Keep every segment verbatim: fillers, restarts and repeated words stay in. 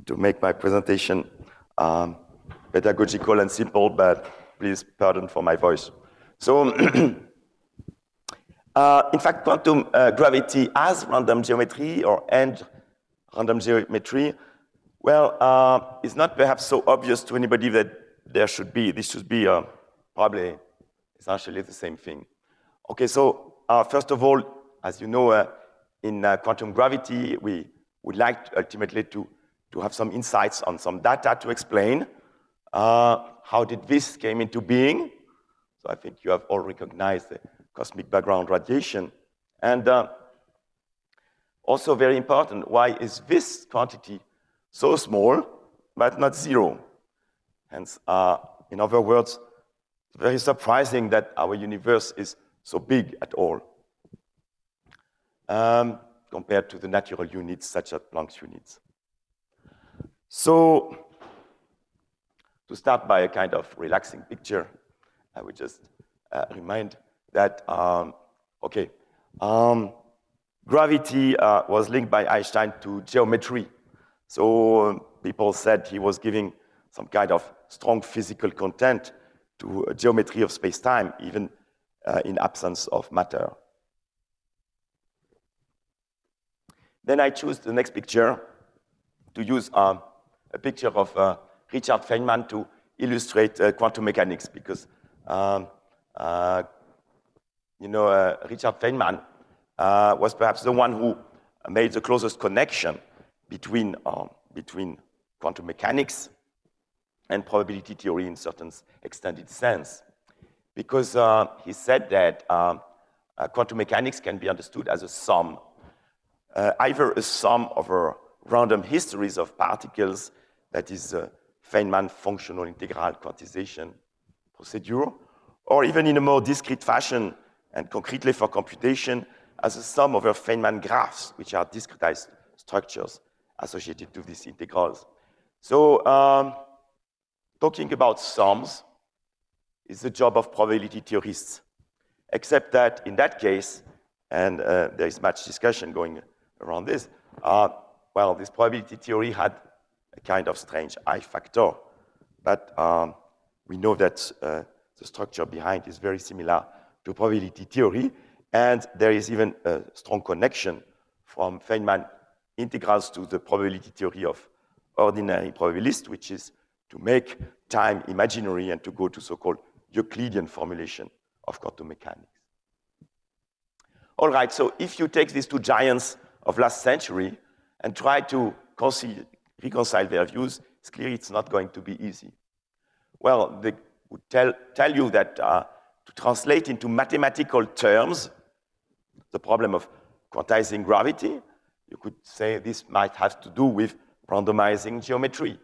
to make my presentation um, pedagogical and simple, but please pardon for my voice. So, uh, in fact, quantum uh, gravity has random geometry or and random geometry. Well, uh, it's not perhaps so obvious to anybody that there should be. This should be uh, probably essentially the same thing. Okay, so uh, first of all, as you know, uh, in uh, quantum gravity, we would like to ultimately to, to have some insights on some data to explain uh, how did this came into being. So I think you have all recognized the cosmic background radiation. And uh, also very important, why is this quantity so small, but not zero? Hence, uh, in other words, very surprising that our universe is so big at all, um, compared to the natural units such as Planck's units. So, to start by a kind of relaxing picture, I would just uh, remind that, um, okay, um, gravity uh, was linked by Einstein to geometry. So um, people said he was giving some kind of strong physical content to a geometry of space-time, even uh, in absence of matter. Then I choose the next picture to use um, a picture of uh, Richard Feynman to illustrate uh, quantum mechanics, because um, uh, you know, uh, Richard Feynman uh, was perhaps the one who made the closest connection between, um, between quantum mechanics and probability theory in certain extended sense. Because uh, he said that um, uh, quantum mechanics can be understood as a sum, uh, either a sum over random histories of particles, that is uh, Feynman functional integral quantization procedure, or even in a more discrete fashion and concretely for computation as a sum over Feynman graphs, which are discretized structures associated to these integrals. So um, talking about sums is the job of probability theorists, except that in that case, and uh, there is much discussion going around this, uh, well, this probability theory had a kind of strange I factor, but um, we know that uh, the structure behind is very similar to probability theory, and there is even a strong connection from Feynman integrals to the probability theory of ordinary probabilists, which is to make time imaginary and to go to so-called Euclidean formulation of quantum mechanics. All right, so if you take these two giants of last century and try to reconcile their views, it's clear it's not going to be easy. Well, they would tell, tell you that uh, to translate into mathematical terms the problem of quantizing gravity, you could say this might have to do with randomizing geometry.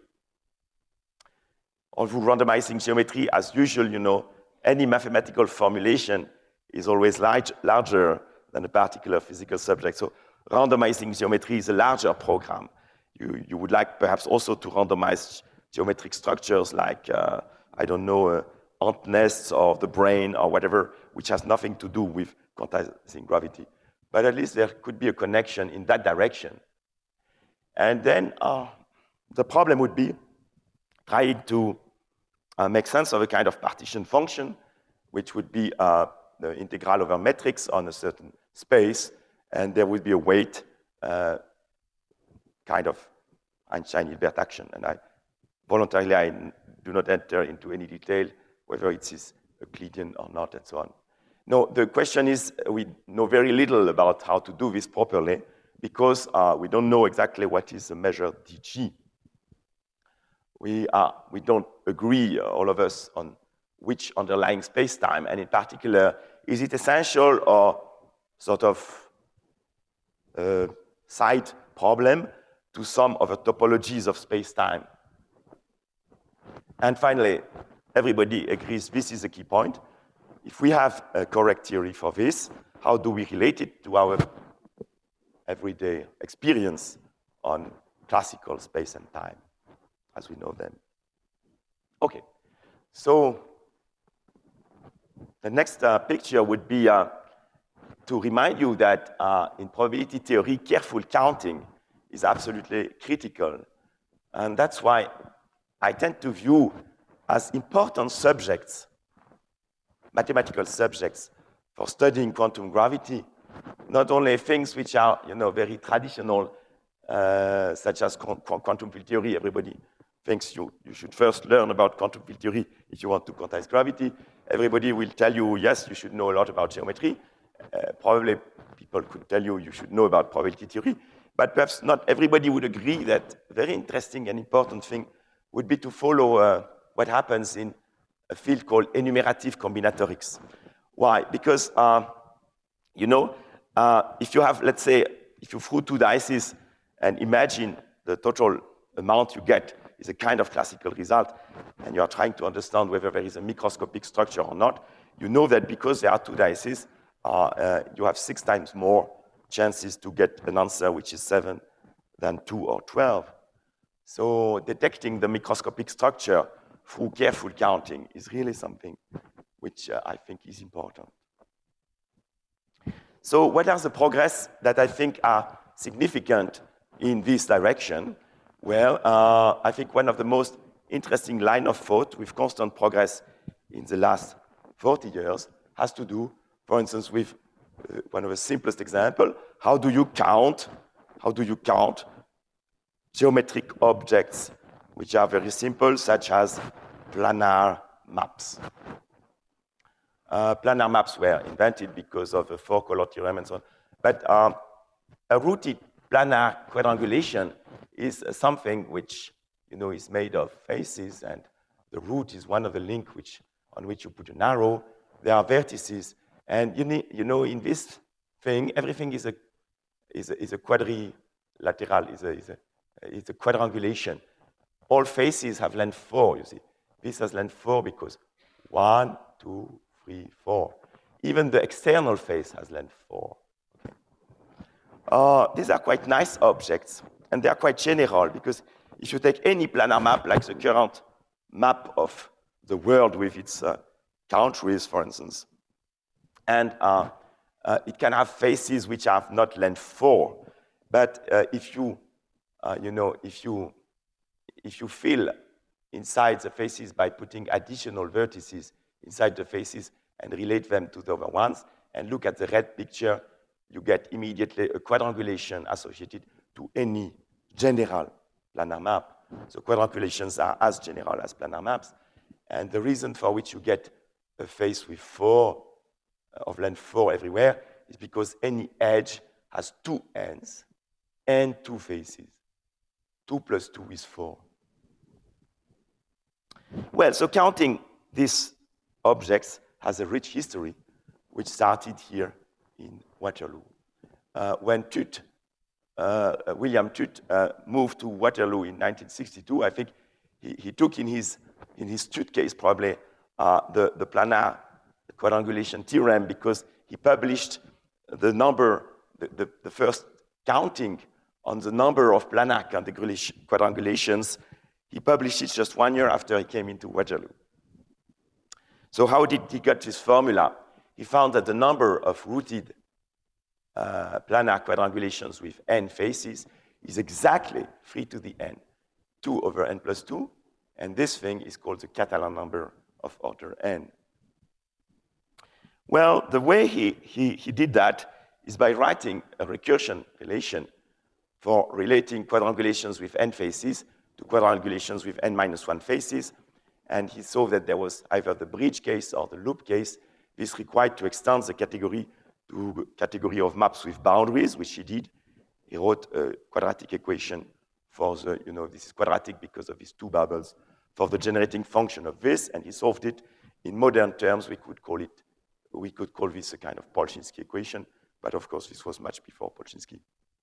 Although randomizing geometry, as usual, you know, any mathematical formulation is always large, larger than a particular physical subject. So randomizing geometry is a larger program. You, you would like perhaps also to randomize geometric structures like, uh, I don't know, uh, ant nests or the brain or whatever, which has nothing to do with quantizing gravity. But at least there could be a connection in that direction. And then uh, the problem would be trying to uh, make sense of a kind of partition function, which would be uh, the integral over metrics on a certain space, and there would be a weight uh, kind of Einstein-Hilbert action. And I voluntarily I do not enter into any detail whether it is Euclidean or not, and so on. No, the question is we know very little about how to do this properly because uh, we don't know exactly what is the measure dg. We, are, we don't agree, uh, all of us, on which underlying space-time, and in particular, is it essential or sort of a side problem to some of the topologies of space-time? And finally, everybody agrees this is a key point. If we have a correct theory for this, how do we relate it to our everyday experience on classical space and time, as we know them? Okay, so the next uh, picture would be uh, to remind you that uh, in probability theory, careful counting is absolutely critical And that's why I tend to view as important subjects, mathematical subjects, for studying quantum gravity, not only things which are, you know, very traditional, uh, such as qu quantum field theory. Everybody thinks you, you should first learn about quantum field theory if you want to quantize gravity. Everybody will tell you, yes, you should know a lot about geometry. Uh, probably people could tell you you should know about probability theory, but perhaps not everybody would agree that a very interesting and important thing would be to follow uh, what happens in a field called enumerative combinatorics. Why? Because, uh, you know, uh, if you have, let's say, if you throw two dices and imagine the total amount you get is a kind of classical result, and you are trying to understand whether there is a microscopic structure or not, you know that because there are two dices, uh, uh, you have six times more chances to get an answer which is seven than two or twelve. So detecting the microscopic structure through careful counting is really something which uh, I think is important. So what are the progress that I think are significant in this direction? Well, uh, I think one of the most interesting line of thought with constant progress in the last forty years has to do, for instance, with uh, one of the simplest examples. How do you count? How do you count geometric objects which are very simple, such as planar maps? Uh, planar maps were invented because of the four-color theorem and so on. But um, a rooted planar quadrangulation is uh, something which, you know, is made of faces, and the root is one of the links which, on which you put an arrow. There are vertices, and you, need, you know, in this thing, everything is a is a, is a quadrilateral, is a, is a is a quadrangulation. All faces have length four. You see, this has length four because one, two, three, four. Even the external face has length four. Okay. Uh, these are quite nice objects, and they are quite general, because if you take any planar map, like the current map of the world with its uh, countries, for instance, and uh, uh, it can have faces which have not length four, but uh, if you, uh, you know, if you, if you fill inside the faces by putting additional vertices inside the faces and relate them to the other ones, and look at the red picture, you get immediately a quadrangulation associated to any general planar map. So quadrangulations are as general as planar maps. And the reason for which you get a face with four, uh, of length four everywhere, is because any edge has two ends and two faces. Two plus two is four. Well, so counting these objects has a rich history, which started here in Waterloo. Uh, when Tutte, uh, William Tutte, uh, moved to Waterloo in nineteen sixty-two, I think he, he took in his, in his Tutte case probably uh, the, the planar quadrangulation theorem, because he published the number, the, the, the first counting on the number of planar quadrangulations. He published it just one year after he came into Waterloo. So how did he get this formula? He found that the number of rooted uh, planar quadrangulations with n faces is exactly three to the n, two over n plus two, and this thing is called the Catalan number of order n. Well, the way he, he, he did that is by writing a recursion relation for relating quadrangulations with n faces to quadrangulations with n minus one faces. And he saw that there was either the bridge case or the loop case. This required to extend the category to category of maps with boundaries, which he did. He wrote a quadratic equation for the, you know, this is quadratic because of these two bubbles, for the generating function of this, and he solved it. In modern terms, we could call it, we could call this a kind of Polchinski equation, but of course, this was much before Polchinski.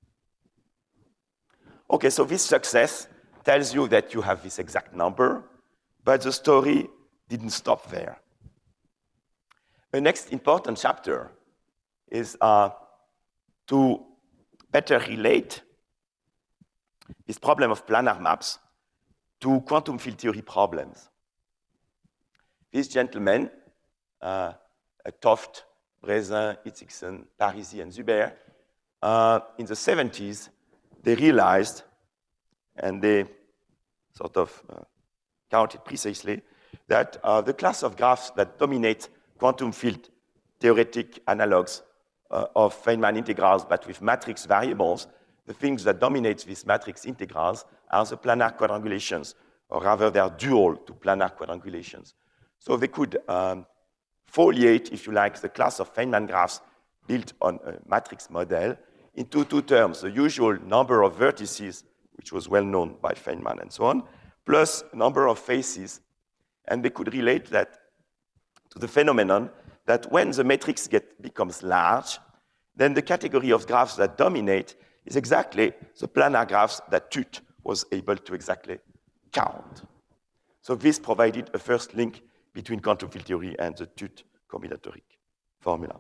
Okay, so this success tells you that you have this exact number, but the story didn't stop there. The next important chapter is uh, to better relate this problem of planar maps to quantum field theory problems. These gentlemen, uh, Toft, Brezin, Itzigson, Parisi, and Zuber, uh, in the seventies, they realized, and they sort of uh, counted precisely, that uh, the class of graphs that dominate quantum field theoretic analogs uh, of Feynman integrals, but with matrix variables, the things that dominate these matrix integrals are the planar quadrangulations, or rather they are dual to planar quadrangulations. So they could um, foliate, if you like, the class of Feynman graphs built on a matrix model into two terms, the usual number of vertices, which was well known by Feynman and so on, plus number of faces. And they could relate that to the phenomenon that when the matrix get, becomes large, then the category of graphs that dominate is exactly the planar graphs that Tutte was able to exactly count. So this provided a first link between quantum field theory and the Tutte combinatoric formula.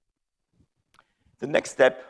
The next step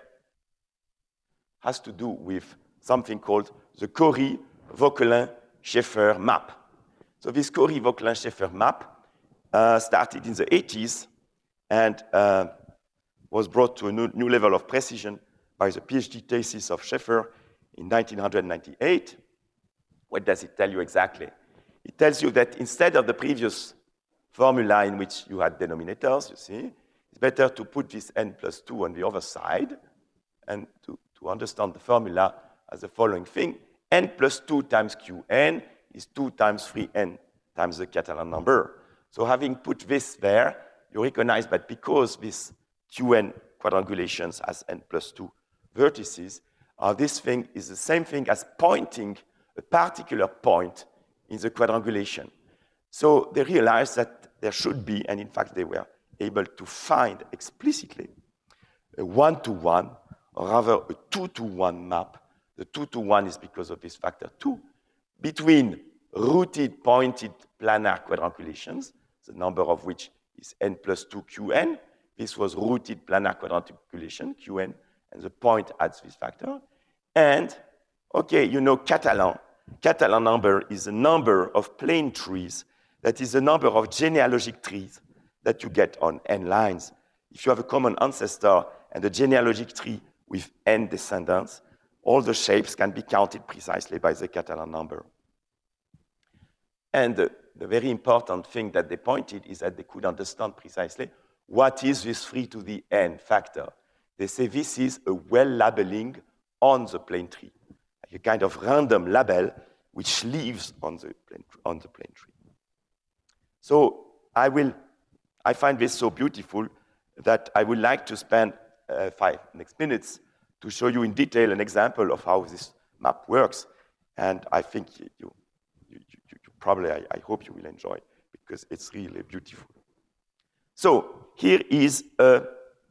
has to do with something called the Corey-Vauquelin-Schaeffer map. So this Corey-Vauquelin-Schaeffer map uh, started in the eighties and uh, was brought to a new, new level of precision by the PhD thesis of Schaeffer in nineteen ninety-eight. What does it tell you exactly? It tells you that instead of the previous formula in which you had denominators, you see, it's better to put this n plus two on the other side and to, to understand the formula as the following thing. N plus two times Qn is two times three n times the Catalan number. So having put this there, you recognize that because this Qn quadrangulations has n plus two vertices, uh, this thing is the same thing as pointing a particular point in the quadrangulation. So they realized that there should be, and in fact they were able to find explicitly, a one-to-one, or rather a two-to-one map. The two-to-one is because of this factor two, between rooted pointed planar quadrangulations, the number of which is n plus two Qn. This was rooted planar quadrangulation, Qn, and the point adds this factor. And, okay, you know Catalan. Catalan number is the number of plane trees, that is the number of genealogic trees that you get on n lines. If you have a common ancestor and a genealogic tree with n descendants, all the shapes can be counted precisely by the Catalan number. And the, the very important thing that they pointed is that they could understand precisely what is this three to the n factor. They say this is a well labeling on the plane tree, like a kind of random label which lives on the plane, on the plane tree. So I will, I find this so beautiful that I would like to spend uh, five next minutes to show you in detail an example of how this map works. And I think you, you, you, you probably, I, I hope you will enjoy, because it's really beautiful. So here is a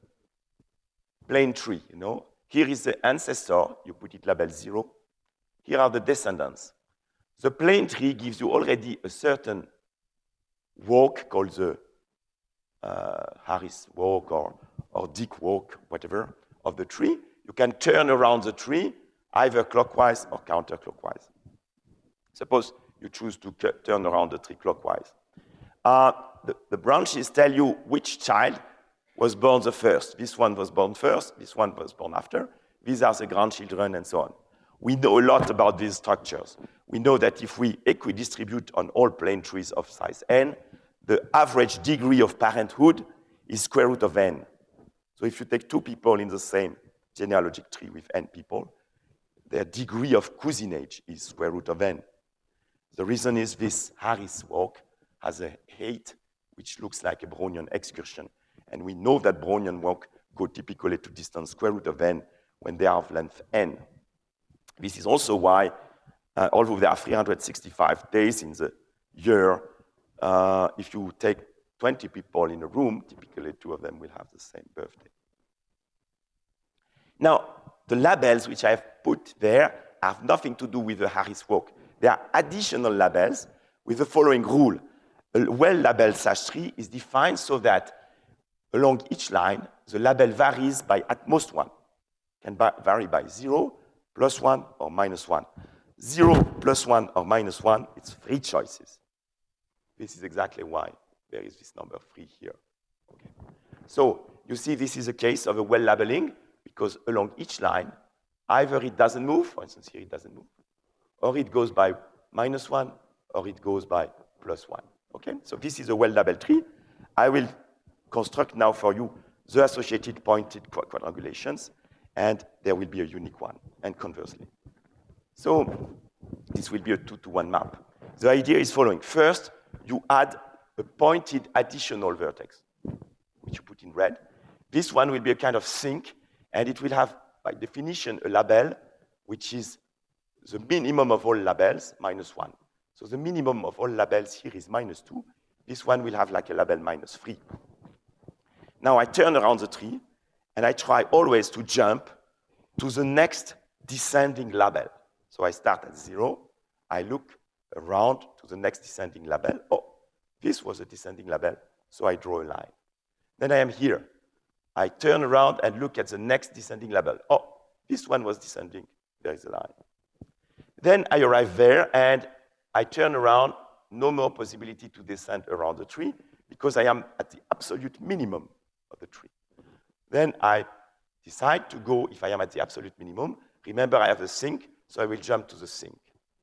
plane tree, you know. Here is the ancestor, you put it label zero. Here are the descendants. The plane tree gives you already a certain walk called the uh, Harris walk or, or Dick walk, whatever, of the tree. You can turn around the tree either clockwise or counterclockwise. Suppose you choose to turn around the tree clockwise. Uh, the, the branches tell you which child was born the first. This one was born first, this one was born after. These are the grandchildren and so on. We know a lot about these structures. We know that if we equidistribute on all plane trees of size n, the average degree of parenthood is square root of n. So if you take two people in the same genealogic tree with n people, their degree of cousinage is square root of n. The reason is this Harris walk has a height which looks like a Brownian excursion. And we know that Brownian walk go typically to distance square root of n when they are of length n. This is also why, uh, although there are three hundred sixty-five days in the year, uh, if you take twenty people in a room, typically two of them will have the same birthday. Now, the labels which I have put there have nothing to do with the Harris walk. They are additional labels with the following rule. A well-labeled slash tree is defined so that along each line, the label varies by at most one. Can vary by zero, plus one, or minus one. Zero, plus one, or minus one, it's three choices. This is exactly why there is this number three here. Okay. So you see this is a case of a well-labeling, because along each line, either it doesn't move, for instance here it doesn't move, or it goes by minus one, or it goes by plus one. Okay? So this is a well-labeled tree. I will construct now for you the associated pointed quadrangulations, and there will be a unique one, and conversely. So this will be a two to one map. The idea is following. First, you add a pointed additional vertex, which you put in red. This one will be a kind of sink, and it will have, by definition, a label, which is the minimum of all labels, minus one. So the minimum of all labels here is minus two. This one will have like a label minus three. Now I turn around the tree, and I try always to jump to the next descending label. So I start at zero. I look around to the next descending label. Oh, this was a descending label, so I draw a line. Then I am here. I turn around and look at the next descending label. Oh, this one was descending. There is a line. Then I arrive there, and I turn around. No more possibility to descend around the tree because I am at the absolute minimum of the tree. Then I decide to go, if I am at the absolute minimum. Remember, I have a sink, so I will jump to the sink.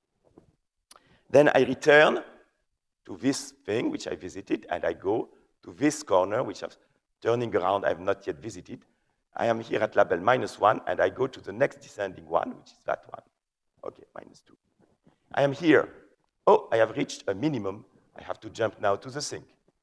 Then I return to this thing, which I visited, and I go to this corner, which I'm turning around, I have not yet visited. I am here at label minus one, and I go to the next descending one, which is that one. Okay, minus two. I am here. Oh, I have reached a minimum. I have to jump now to the sink.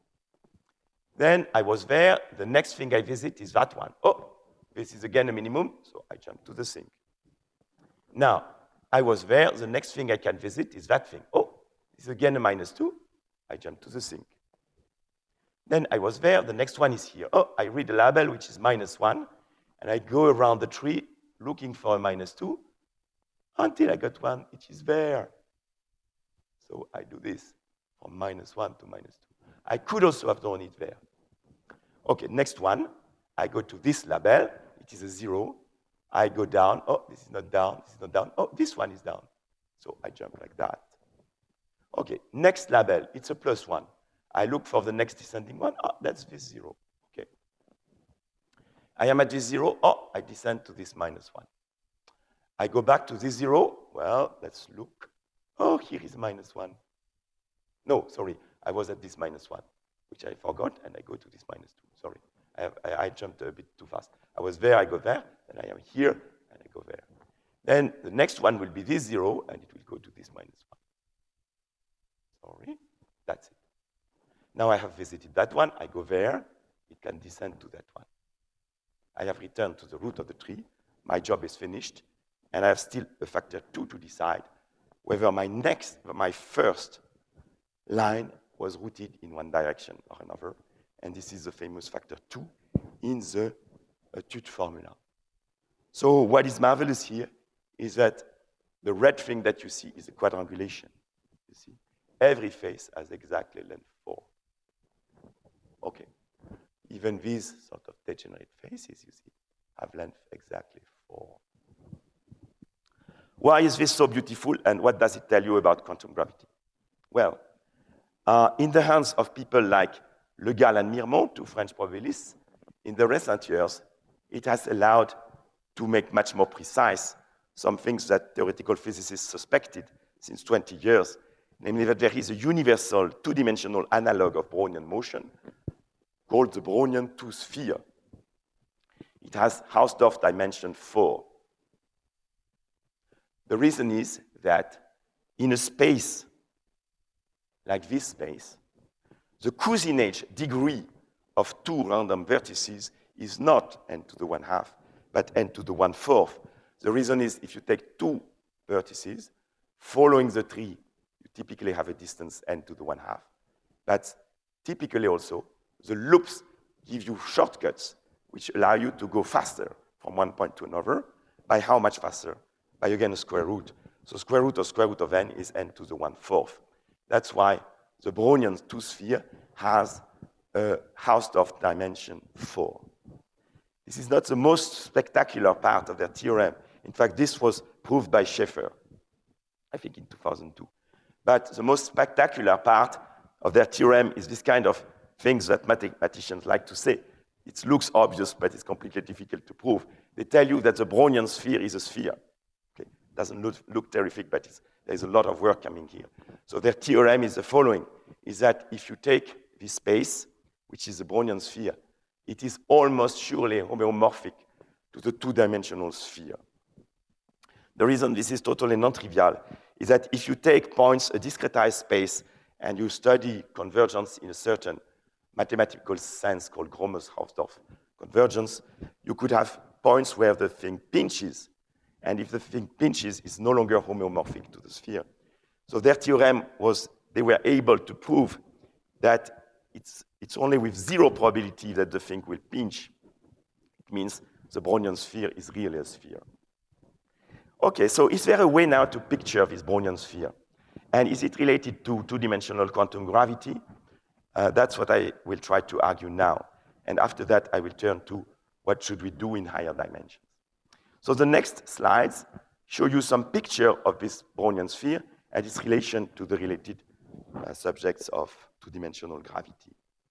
Then I was there. The next thing I visit is that one. Oh, this is again a minimum, so I jump to the sink. Now, I was there. The next thing I can visit is that thing. Oh, this is again a minus two. I jump to the sink. Then I was there. The next one is here. Oh, I read the label, which is minus one, and I go around the tree looking for a minus two until I got one, which is there. So I do this from minus one to minus two. I could also have done it there. Okay, next one. I go to this label. It is a zero. I go down. Oh, this is not down. This is not down. Oh, this one is down. So I jump like that. Okay, next label. It's a plus one. I look for the next descending one. Oh, that's this zero. Okay. I am at this zero. Oh, I descend to this minus one. I go back to this zero. Well, let's look. Oh, here is minus one. No, sorry. I was at this minus one, which I forgot, and I go to this minus two. Sorry. I, have, I, I jumped a bit too fast. I was there, I go there, and I am here, and I go there. Then the next one will be this zero, and it will go to this minus one. Sorry. That's it. Now I have visited that one. I go there. It can descend to that one. I have returned to the root of the tree. My job is finished, and I have still a factor two to decide whether my next, my first line was rooted in one direction or another. And this is the famous factor two in the uh, Tutte formula. So what is marvelous here is that the red thing that you see is a quadrangulation. You see, every face has exactly length four. Okay. Even these sort of degenerate faces, you see, have length exactly four. Why is this so beautiful, and what does it tell you about quantum gravity? Well, uh, in the hands of people like Le Gall and Mirmont, two French probabilists, in the recent years, it has allowed to make much more precise some things that theoretical physicists suspected since twenty years, namely that there is a universal two-dimensional analog of Brownian motion called the Brownian two-sphere. It has Hausdorff dimension four. The reason is that in a space like this space, the cousinage degree of two random vertices is not n to the one half, but n to the one fourth. The reason is if you take two vertices, following the tree, you typically have a distance n to the one half. But typically also, the loops give you shortcuts which allow you to go faster from one point to another. By how much faster? By, again, a square root. So square root of square root of n is n to the one fourth. That's why the Brownian two-sphere has a Hausdorff dimension four. This is not the most spectacular part of their theorem. In fact, this was proved by Schaeffer, I think in two thousand two. But the most spectacular part of their theorem is this kind of things that mathematicians like to say. It looks obvious, but it's completely difficult to prove. They tell you that the Brownian sphere is a sphere. Okay. Doesn't look, look terrific, but it's there's a lot of work coming here. So their theorem is the following, is that if you take this space, which is the Brownian sphere, it is almost surely homeomorphic to the two-dimensional sphere. The reason this is totally non-trivial is that if you take points, a discretized space, and you study convergence in a certain mathematical sense called Grommes-Hausdorff convergence, you could have points where the thing pinches, and if the thing pinches, it's no longer homeomorphic to the sphere. So their theorem was, they were able to prove that it's, it's only with zero probability that the thing will pinch. It means the Brownian sphere is really a sphere. Okay, so is there a way now to picture this Brownian sphere? And is it related to two-dimensional quantum gravity? Uh, that's what I will try to argue now. And after that, I will turn to what should we do in higher dimensions. So the next slides show you some picture of this Brownian sphere and its relation to the related uh, subjects of two-dimensional gravity.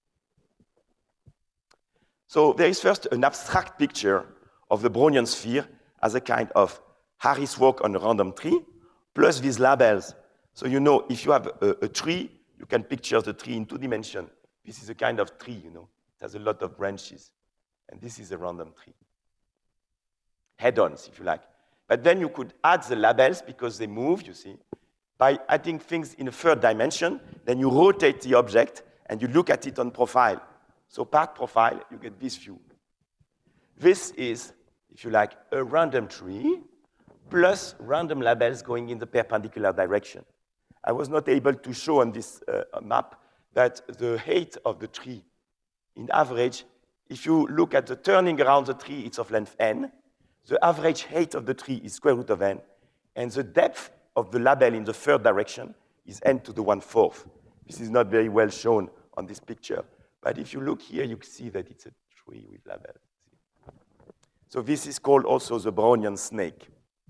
So there is first an abstract picture of the Brownian sphere as a kind of Harris walk on a random tree, plus these labels. So you know, if you have a, a tree, you can picture the tree in two dimensions. This is a kind of tree, you know. It has a lot of branches. And this is a random tree. Head-ons, if you like. But then you could add the labels because they move, you see. By adding things in a third dimension, then you rotate the object and you look at it on profile. So part profile, you get this view. This is, if you like, a random tree plus random labels going in the perpendicular direction. I was not able to show on this uh, map that the height of the tree, in average, if you look at the turning around the tree, it's of length n. The average height of the tree is square root of n. And the depth of the label in the third direction is n to the one-fourth. This is not very well shown on this picture. But if you look here, you see that it's a tree with labels. So this is called also the Brownian snake.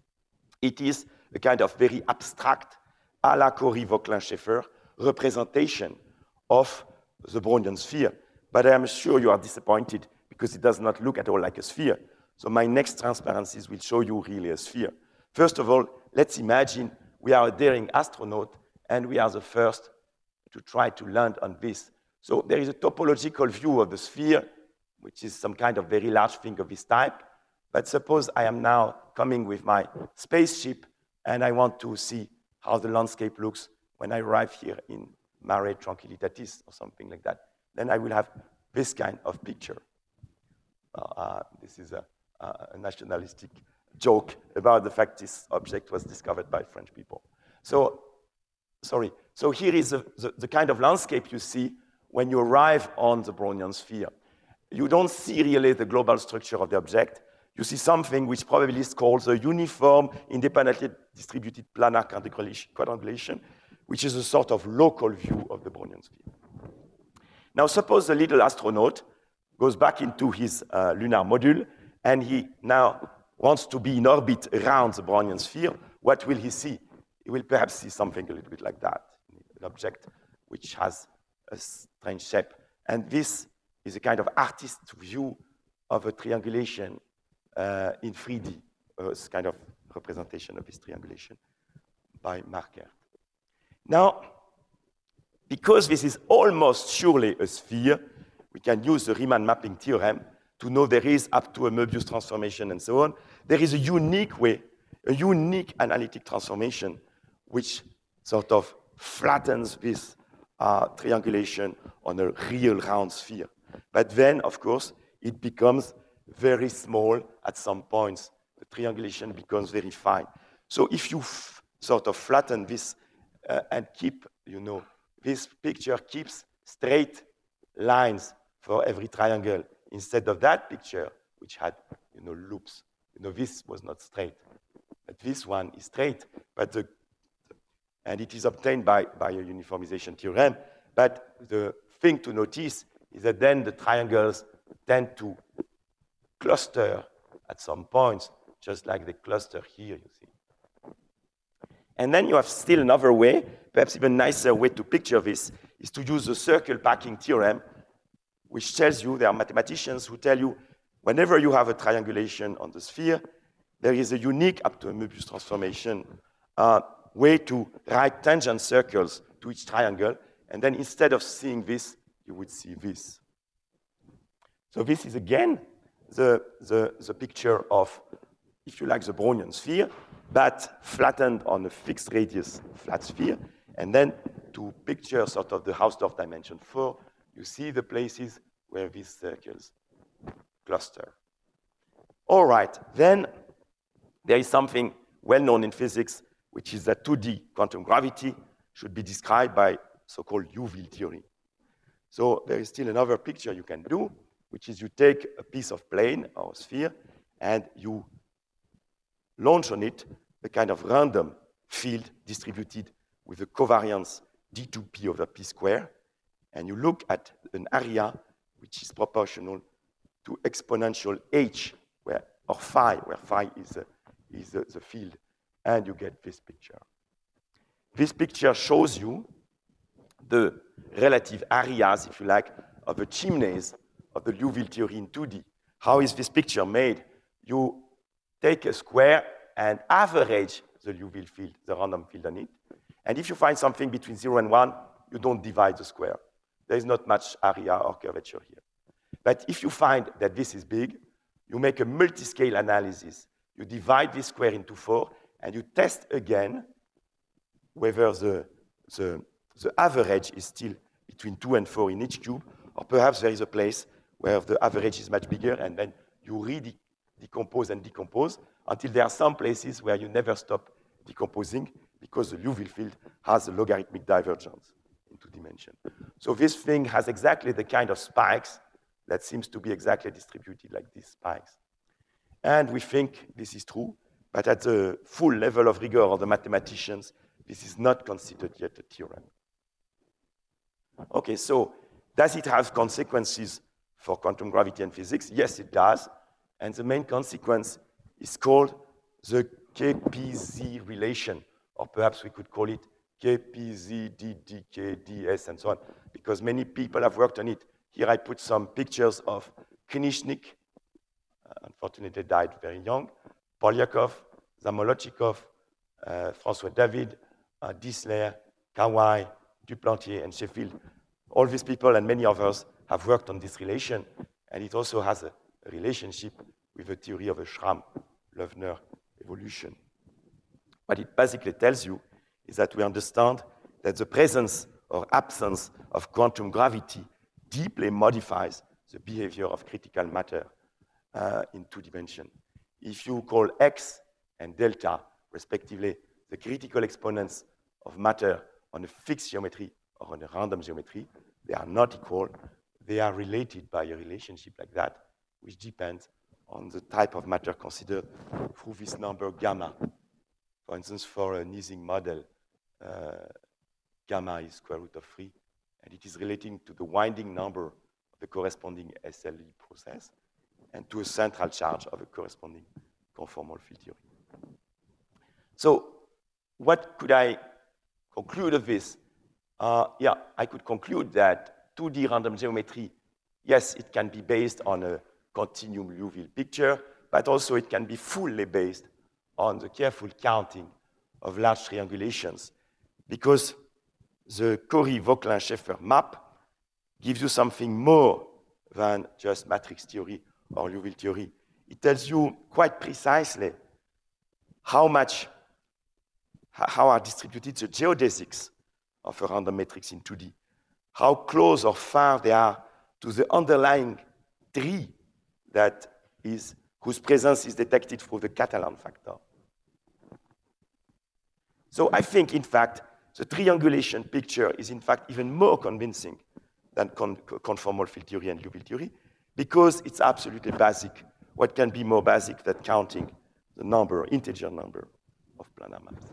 It is a kind of very abstract, a la Corey-Vauquelin-Schaeffer, representation of the Brownian sphere. But I am sure you are disappointed because it does not look at all like a sphere. So my next transparencies will show you really a sphere. First of all, let's imagine we are a daring astronaut and we are the first to try to land on this. So there is a topological view of the sphere, which is some kind of very large thing of this type. But suppose I am now coming with my spaceship and I want to see how the landscape looks when I arrive here in Mare Tranquillitatis or something like that. Then I will have this kind of picture. Uh, uh, this is a, a nationalistic joke about the fact this object was discovered by French people. So, sorry. So here is the, the, the kind of landscape you see when you arrive on the Brownian sphere. You don't see really the global structure of the object. You see something which probably is called the uniform, independently distributed planar quadrangulation, which is a sort of local view of the Brownian sphere. Now, suppose the little astronaut goes back into his uh, lunar module, and he now wants to be in orbit around the Brownian sphere. What will he see? He will perhaps see something a little bit like that, an object which has a strange shape. And this is a kind of artist view of a triangulation uh, in three D, a kind of representation of this triangulation by Marquardt. Now, because this is almost surely a sphere, we can use the Riemann mapping theorem to know there is up to a Möbius transformation and so on. There is a unique way, a unique analytic transformation which sort of flattens this uh, triangulation on a real round sphere. But then, of course, it becomes very small at some points. The triangulation becomes very fine. So if you f sort of flatten this uh, and keep, you know, this picture keeps straight lines for every triangle instead of that picture, which had, you know, loops. You know, this was not straight, but this one is straight. But the, and it is obtained by, by a uniformization theorem. But the thing to notice is that then the triangles tend to cluster at some points, just like they cluster here, you see. And then you have still another way, perhaps even nicer way to picture this, is to use the circle packing theorem, which tells you, there are mathematicians who tell you, whenever you have a triangulation on the sphere, there is a unique, up to a Möbius transformation, uh, way to write tangent circles to each triangle. And then instead of seeing this, you would see this. So this is again the, the, the picture of, if you like, the Brownian sphere, but flattened on a fixed radius flat sphere. And then to picture sort of the Hausdorff dimension four, you see the places where these circles cluster. All right, then there is something well known in physics, which is that two D quantum gravity should be described by so-called U-Wheel theory. So there is still another picture you can do, which is you take a piece of plane or sphere and you launch on it a kind of random field distributed with a covariance d two p over p squared, and you look at an area which is proportional to exponential h, where, or phi, where phi is, a, is the, the field, and you get this picture. This picture shows you the relative areas, if you like, of the chimneys of the Liouville theory in two D. How is this picture made? You take a square and average the Liouville field, the random field on it. And if you find something between zero and one, you don't divide the square. There is not much area or curvature here. But if you find that this is big, you make a multi-scale analysis. You divide this square into four, and you test again whether the, the, the average is still between two and four in each cube, or perhaps there is a place where the average is much bigger, and then you re-decompose and decompose until there are some places where you never stop decomposing because the Liouville field has a logarithmic divergence in two dimensions. So this thing has exactly the kind of spikes that seems to be exactly distributed like these spikes. And we think this is true, but at the full level of rigor of the mathematicians, this is not considered yet a theorem. Okay, so does it have consequences for quantum gravity and physics? Yes, it does. And the main consequence is called the K P Z relation, or perhaps we could call it K P Z D D K D S and so on, because many people have worked on it. Here I put some pictures of Knizhnik, uh, unfortunately died very young, Polyakov, Zamolodchikov, uh, François David, uh, Dissler, Kawai, Duplantier, and Sheffield. All these people and many others have worked on this relation, and it also has a, a relationship with the theory of a Schramm-Loevner evolution. What it basically tells you is that we understand that the presence or absence of quantum gravity deeply modifies the behavior of critical matter uh, in two dimensions. If you call x and delta, respectively, the critical exponents of matter on a fixed geometry or on a random geometry, they are not equal. They are related by a relationship like that, which depends on the type of matter considered through this number gamma. For instance, for an Ising model, uh, gamma is square root of three, and it is relating to the winding number of the corresponding S L E process and to a central charge of a corresponding conformal field theory. So what could I conclude of this? Uh, yeah, I could conclude that two D random geometry, yes, it can be based on a continuum Liouville picture, but also it can be fully based on the careful counting of large triangulations, because the Corey-Vauquelin-Schaeffer map gives you something more than just matrix theory or Liouville theory. It tells you quite precisely how much, how are distributed the geodesics of a random matrix in two D, how close or far they are to the underlying tree that is, whose presence is detected through the Catalan factor. So I think, in fact, the triangulation picture is, in fact, even more convincing than con conformal field theory and Liouville theory, because it's absolutely basic. What can be more basic than counting the number, integer number of planar maps?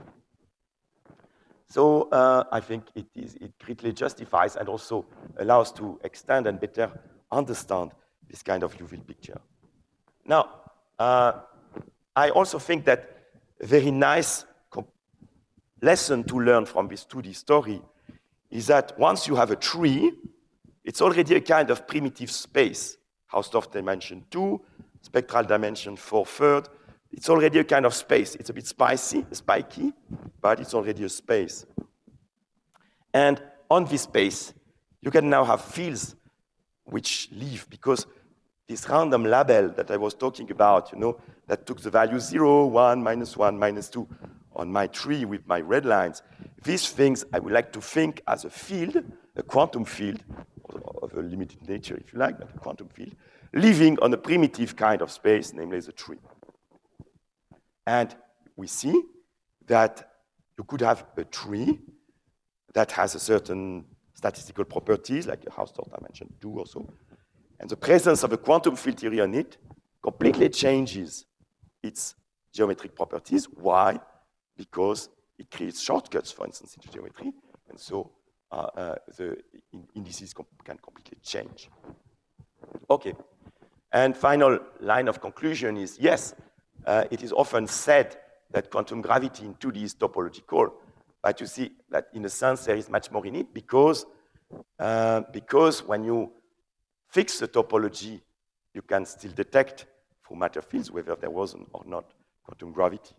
So uh, I think it, is, it greatly justifies and also allows to extend and better understand this kind of Liouville picture. Now, uh, I also think that a very nice lesson to learn from this two D story is that once you have a tree, it's already a kind of primitive space. Hausdorff dimension two, spectral dimension four third. It's already a kind of space. It's a bit spicy, spiky, but it's already a space. And on this space, you can now have fields which leave, because this random label that I was talking about, you know, that took the value zero, one, minus one, minus two on my tree with my red lines, these things I would like to think as a field, a quantum field, of a limited nature, if you like, but a quantum field, living on a primitive kind of space, namely the tree. And we see that you could have a tree that has a certain statistical properties, like a Hausdorff dimension two or so, and the presence of a quantum field theory on it completely changes its geometric properties. Why? Because it creates shortcuts, for instance, into geometry, and so uh, uh, the indices com can completely change. Okay, and final line of conclusion is, yes, uh, it is often said that quantum gravity in two D is topological, but you see that in a sense there is much more in it, because, uh, because when you fix the topology, you can still detect through matter fields whether there was or not quantum gravity.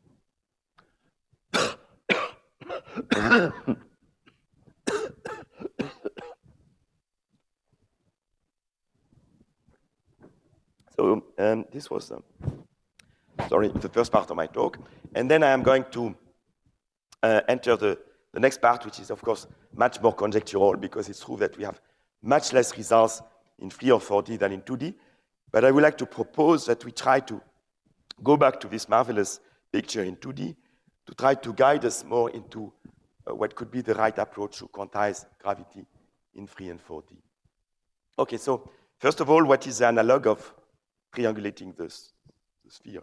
So um, this was, um, sorry, the first part of my talk. And then I am going to uh, enter the, the next part, which is, of course, much more conjectural, because it's true that we have much less results in three or four D than in two D. But I would like to propose that we try to go back to this marvelous picture in two D to try to guide us more into uh, what could be the right approach to quantize gravity in three and four D. Okay, so first of all, what is the analog of triangulating this, the sphere?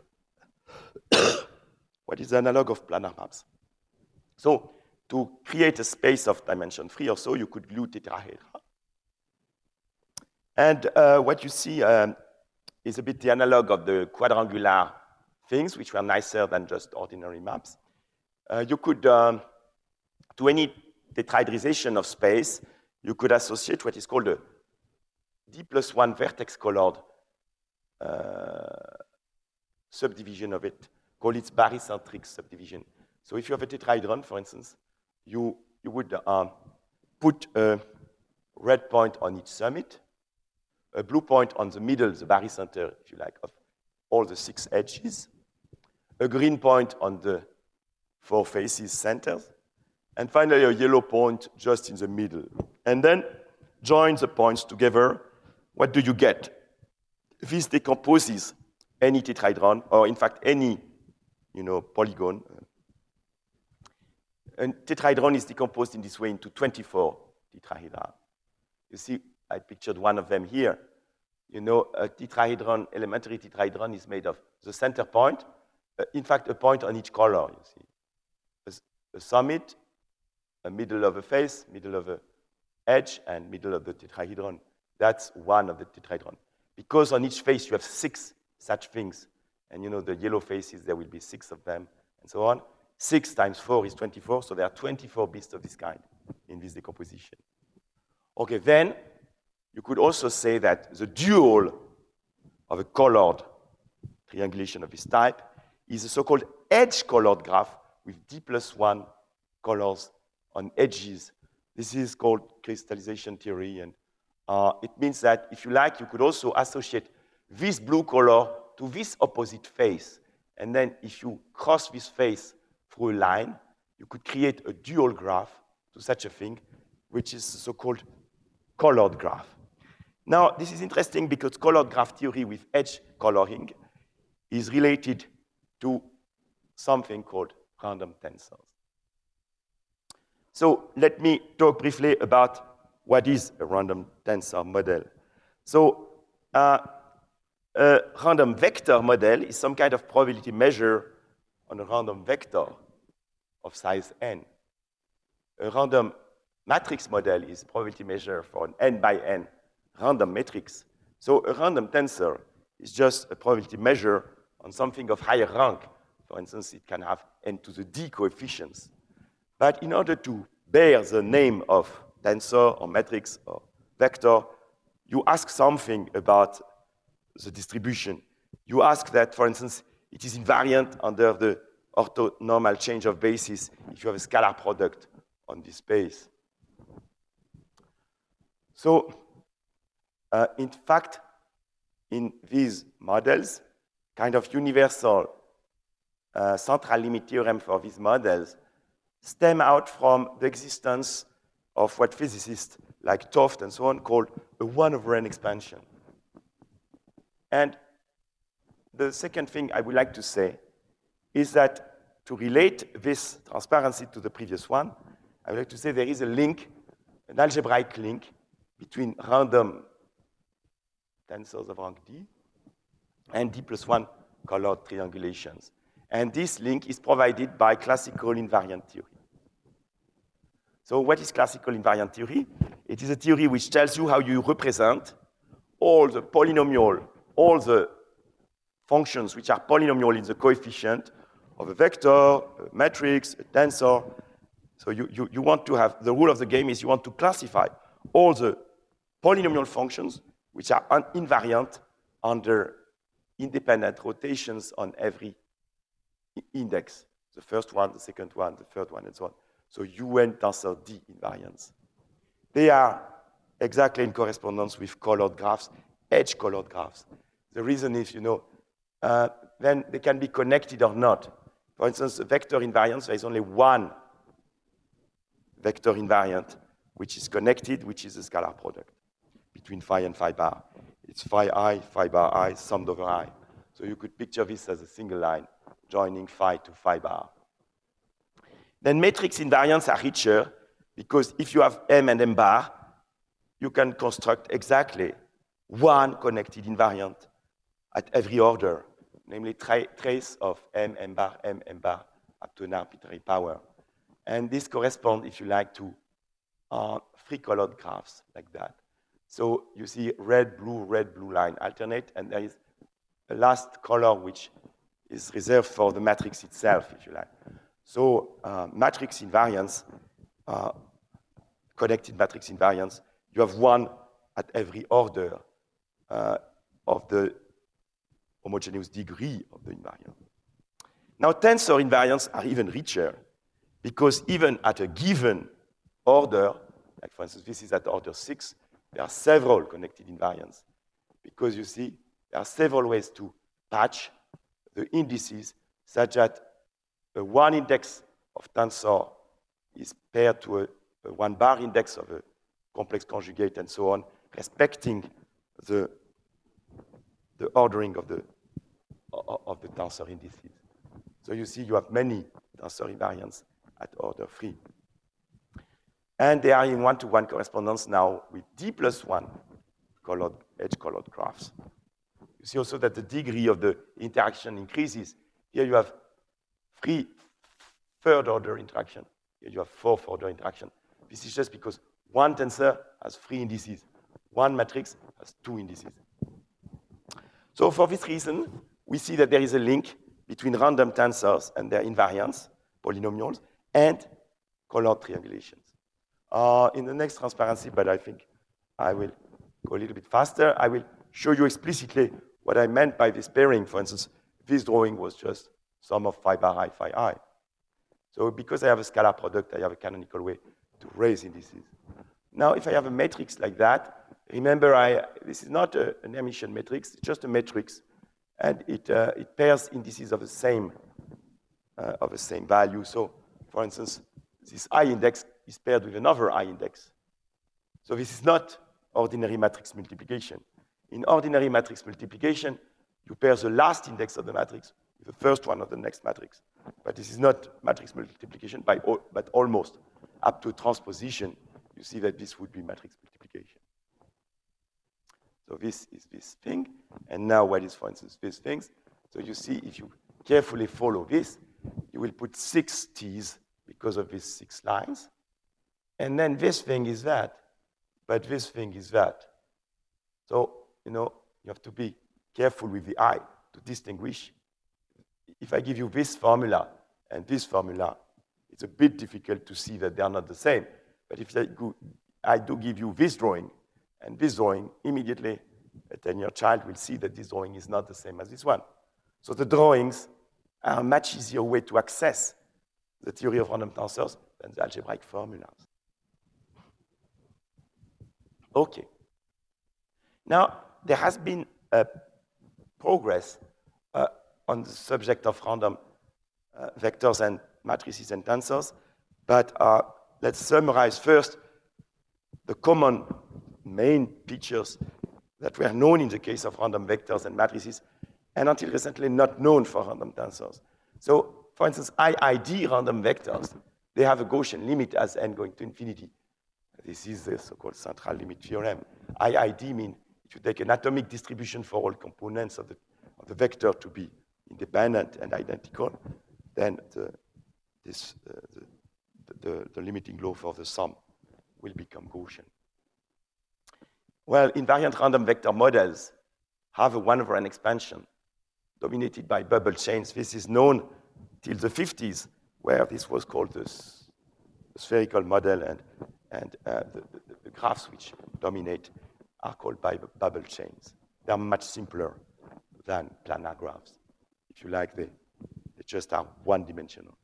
What is the analog of planar maps? So to create a space of dimension three or so, you could glue tetrahedra. And uh, what you see um, is a bit the analog of the quadrangular things, which were nicer than just ordinary maps. Uh, you could, um, to any tetrahedrization of space, you could associate what is called a D plus one vertex colored uh, subdivision of it, call it barycentric subdivision. So if you have a tetrahedron, for instance, you, you would um, put a red point on each summit, a blue point on the middle, the barycenter, if you like, of all the six edges, a green point on the four faces centers, and finally a yellow point just in the middle. And then join the points together. What do you get? This decomposes any tetrahedron, or in fact any, you know, polygon. And tetrahedron is decomposed in this way into twenty-four tetrahedra. You see, I pictured one of them here. You know, a tetrahedron, elementary tetrahedron is made of the center point, uh, in fact, a point on each color, you see. A, a summit, a middle of a face, middle of a edge, and middle of the tetrahedron. That's one of the tetrahedron. Because on each face you have six such things, and you know, the yellow faces, there will be six of them, and so on. Six times four is twenty-four, so there are twenty-four bits of this kind in this decomposition. Okay, then you could also say that the dual of a colored triangulation of this type is a so-called edge-colored graph with D plus one colors on edges. This is called crystallization theory, and uh, it means that, if you like, you could also associate this blue color to this opposite face. And then if you cross this face through a line, you could create a dual graph to such a thing, which is the so-called colored graph. Now, this is interesting because colored graph theory with edge coloring is related to something called random tensors. So let me talk briefly about what is a random tensor model. So uh, a random vector model is some kind of probability measure on a random vector of size n. A random matrix model is a probability measure for an n by n random matrix. So a random tensor is just a probability measure on something of higher rank. For instance, it can have n to the d coefficients. But in order to bear the name of tensor or matrix or vector, you ask something about the distribution. You ask that, for instance, it is invariant under the orthonormal change of basis if you have a scalar product on this space. So, uh, in fact, in these models, kind of universal uh, central limit theorem for these models stem out from the existence of what physicists like Toft and so on call a one over n expansion. And the second thing I would like to say is that to relate this transparency to the previous one, I would like to say there is a link, an algebraic link between random tensors of rank D and D plus one colored triangulations. And this link is provided by classical invariant theory. So what is classical invariant theory? It is a theory which tells you how you represent all the polynomial, all the functions which are polynomial in the coefficient of a vector, a matrix, a tensor. So you, you, you want to have, the rule of the game is you want to classify all the polynomial functions which are invariant under independent rotations on every index. The first one, the second one, the third one, and so on. So U N tensor D invariants. They are exactly in correspondence with colored graphs, edge-colored graphs. The reason is, you know, uh, then they can be connected or not. For instance, the vector invariance, there is only one vector invariant which is connected, which is a scalar product between phi and phi bar. It's phi I, phi bar I, summed over I. So you could picture this as a single line joining phi to phi bar. Then matrix invariants are richer because if you have M and M bar, you can construct exactly one connected invariant at every order, namely tra trace of M, M bar, M, M bar up to an arbitrary power. And this corresponds, if you like, to uh, three-colored graphs like that. So you see red, blue, red, blue line alternate, and there is a last color which is reserved for the matrix itself, if you like. So uh, matrix invariance, uh, connected matrix invariance, you have one at every order uh, of the homogeneous degree of the invariant. Now tensor invariants are even richer because even at a given order, like for instance this is at order six, there are several connected invariants because you see there are several ways to patch the indices such that a one index of tensor is paired to a, a one bar index of a complex conjugate and so on, respecting the, the ordering of the, of the tensor indices. So you see you have many tensor invariants at order three. And they are in one-to-one correspondence now with D plus one colored, edge-colored graphs. You see also that the degree of the interaction increases. Here you have three third-order interaction. Here you have fourth-order interaction. This is just because one tensor has three indices. One matrix has two indices. So for this reason, we see that there is a link between random tensors and their invariants, polynomials, and colored triangulations. Uh, in the next transparency, but I think I will go a little bit faster, I will show you explicitly what I meant by this pairing. For instance, this drawing was just sum of phi bar I, phi I. So because I have a scalar product, I have a canonical way to raise indices. Now, if I have a matrix like that, remember, I, this is not a, an Hermitian matrix, it's just a matrix, and it, uh, it pairs indices of the same uh, of the same value. So, for instance, this I index is paired with another I index. So this is not ordinary matrix multiplication. In ordinary matrix multiplication, you pair the last index of the matrix with the first one of the next matrix. But this is not matrix multiplication, by all, but almost. Up to transposition, you see that this would be matrix multiplication. So this is this thing. And now what is, for instance, these things? So you see, if you carefully follow this, you will put six T's because of these six lines. And then this thing is that, but this thing is that. So, you know, you have to be careful with the I to distinguish. If I give you this formula and this formula, it's a bit difficult to see that they are not the same. But if I, go, I do give you this drawing and this drawing, immediately a ten-year child will see that this drawing is not the same as this one. So the drawings a much easier way to access the theory of random tensors than the algebraic formulas. Okay. Now, there has been a progress uh, on the subject of random uh, vectors and matrices and tensors, but uh, let's summarize first the common main features that were known in the case of random vectors and matrices, and until recently not known for random tensors. So, for instance, I I D random vectors, they have a Gaussian limit as n going to infinity. This is the so-called central limit theorem. I I D means if you take an atomic distribution for all components of the, of the vector to be independent and identical, then the, this, uh, the, the, the limiting law for the sum will become Gaussian. Well, invariant random vector models have a one over n expansion dominated by bubble chains. This is known till the fifties, where this was called the spherical model, and, and uh, the, the, the graphs which dominate are called by bubble chains. They are much simpler than planar graphs. If you like, they, they just are one-dimensional.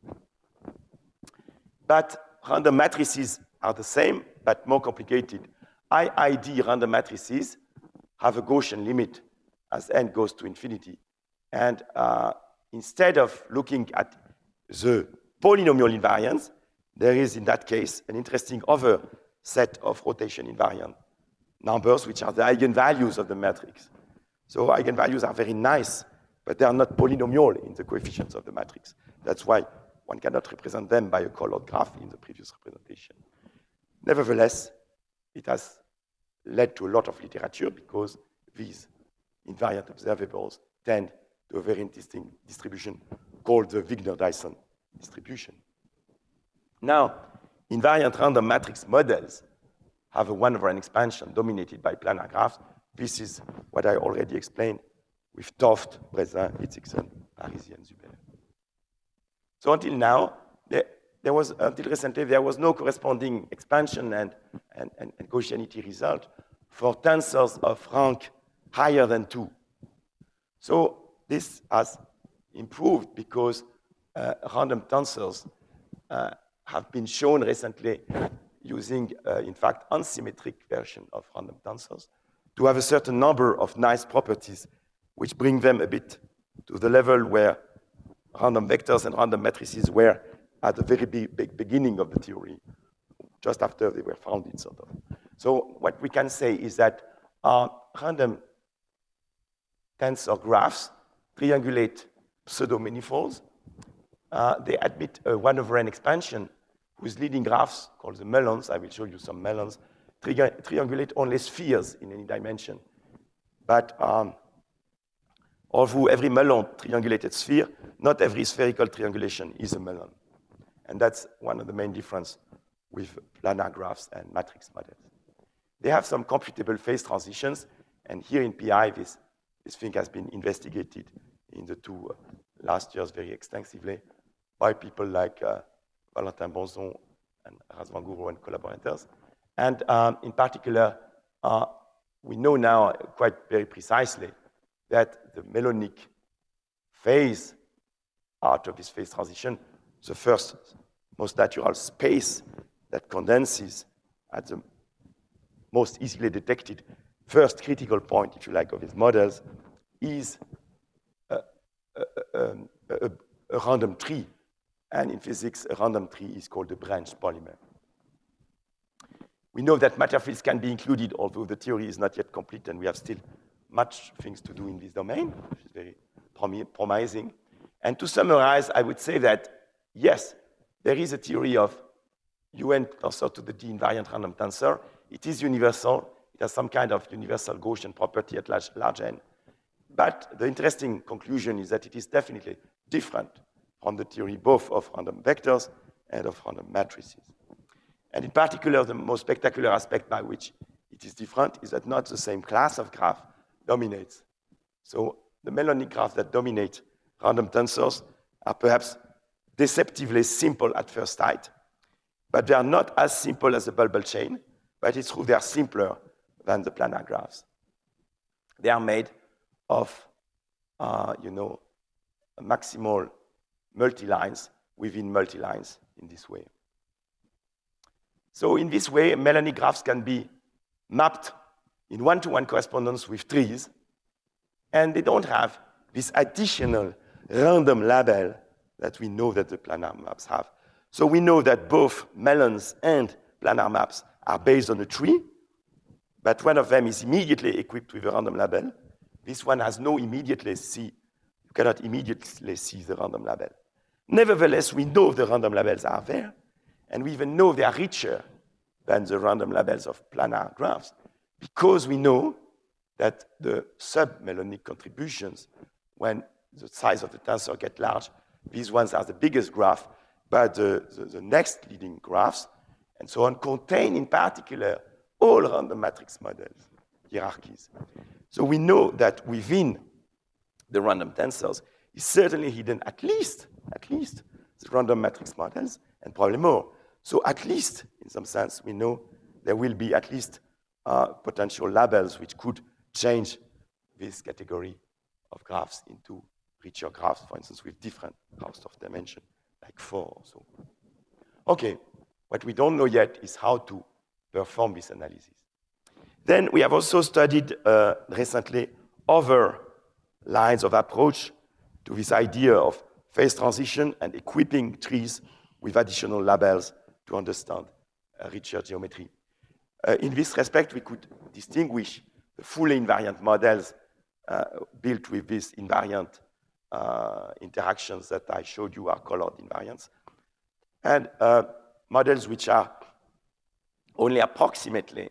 But random matrices are the same, but more complicated. I I D random matrices have a Gaussian limit as n goes to infinity. And uh, instead of looking at the polynomial invariance, there is, in that case, an interesting other set of rotation invariant numbers, which are the eigenvalues of the matrix. So eigenvalues are very nice, but they are not polynomial in the coefficients of the matrix. That's why one cannot represent them by a colored graph in the previous representation. Nevertheless, it has led to a lot of literature because these invariant observables tend to a very interesting distribution called the Wigner-Dyson distribution. Now, invariant random matrix models have a one over n expansion dominated by planar graphs. This is what I already explained with Toft, Brezin, Itzigson, Parisi, and Zubel. So until now, there, there was, until recently, there was no corresponding expansion and, and, and, and Gaussianity result for tensors of rank higher than two. So this has improved because uh, random tensors uh, have been shown recently using, uh, in fact, unsymmetric version of random tensors to have a certain number of nice properties which bring them a bit to the level where random vectors and random matrices were at the very big, big beginning of the theory, just after they were founded, sort of. So what we can say is that uh, random tensor graphs triangulate pseudo-manifolds. Uh, they admit a one over n expansion whose leading graphs, called the melons, I will show you some melons, tri triangulate only spheres in any dimension. But um, although every melon triangulated sphere, not every spherical triangulation is a melon. And that's one of the main differences with planar graphs and matrix models. They have some computable phase transitions, and here in P I, this, this thing has been investigated in the two uh, last years very extensively by people like uh, Valentin Bonzon and Razvan Gouraud and collaborators. And um, in particular, uh, we know now quite very precisely that the melonic phase out of this phase transition, the first most natural space that condenses at the most easily detected first critical point, if you like, of its models, is a, a, a, a, a random tree. And in physics, a random tree is called a branch polymer. We know that matter fields can be included, although the theory is not yet complete, and we have still much things to do in this domain, which is very prom promising. And to summarize, I would say that, yes, there is a theory of U n tensor to the D invariant random tensor. It is universal. It has some kind of universal Gaussian property at large, large n. But the interesting conclusion is that it is definitely different from the theory both of random vectors and of random matrices. And in particular, the most spectacular aspect by which it is different is that not the same class of graph dominates. So the melonic graphs that dominate random tensors are perhaps deceptively simple at first sight, but they are not as simple as the bubble chain, but it's true they are simpler than the planar graphs. They are made of, uh, you know, a maximal multi-lines within multi-lines in this way. So in this way, Melanic graphs can be mapped in one-to-one correspondence with trees, and they don't have this additional random label that we know that the planar maps have. So we know that both melons and planar maps are based on a tree, but one of them is immediately equipped with a random label. This one has no immediately see, you cannot immediately see the random label. Nevertheless, we know the random labels are there, and we even know they are richer than the random labels of planar graphs, because we know that the sub-melonic contributions, when the size of the tensor gets large, these ones are the biggest graph, but the, the, the next leading graphs, and so on, contain in particular all random matrix models, hierarchies. So we know that within the random tensors is certainly hidden at least, at least the random matrix models, and probably more. So at least, in some sense, we know there will be at least uh, potential labels which could change this category of graphs into richer graphs, for instance, with different Hausdorff dimension, like four or so. Okay, what we don't know yet is how to perform this analysis. Then we have also studied uh, recently other lines of approach to this idea of phase transition and equipping trees with additional labels to understand uh, richer geometry. Uh, in this respect, we could distinguish the fully invariant models uh, built with these invariant uh, interactions that I showed you are colored invariants, and uh, models which are only approximately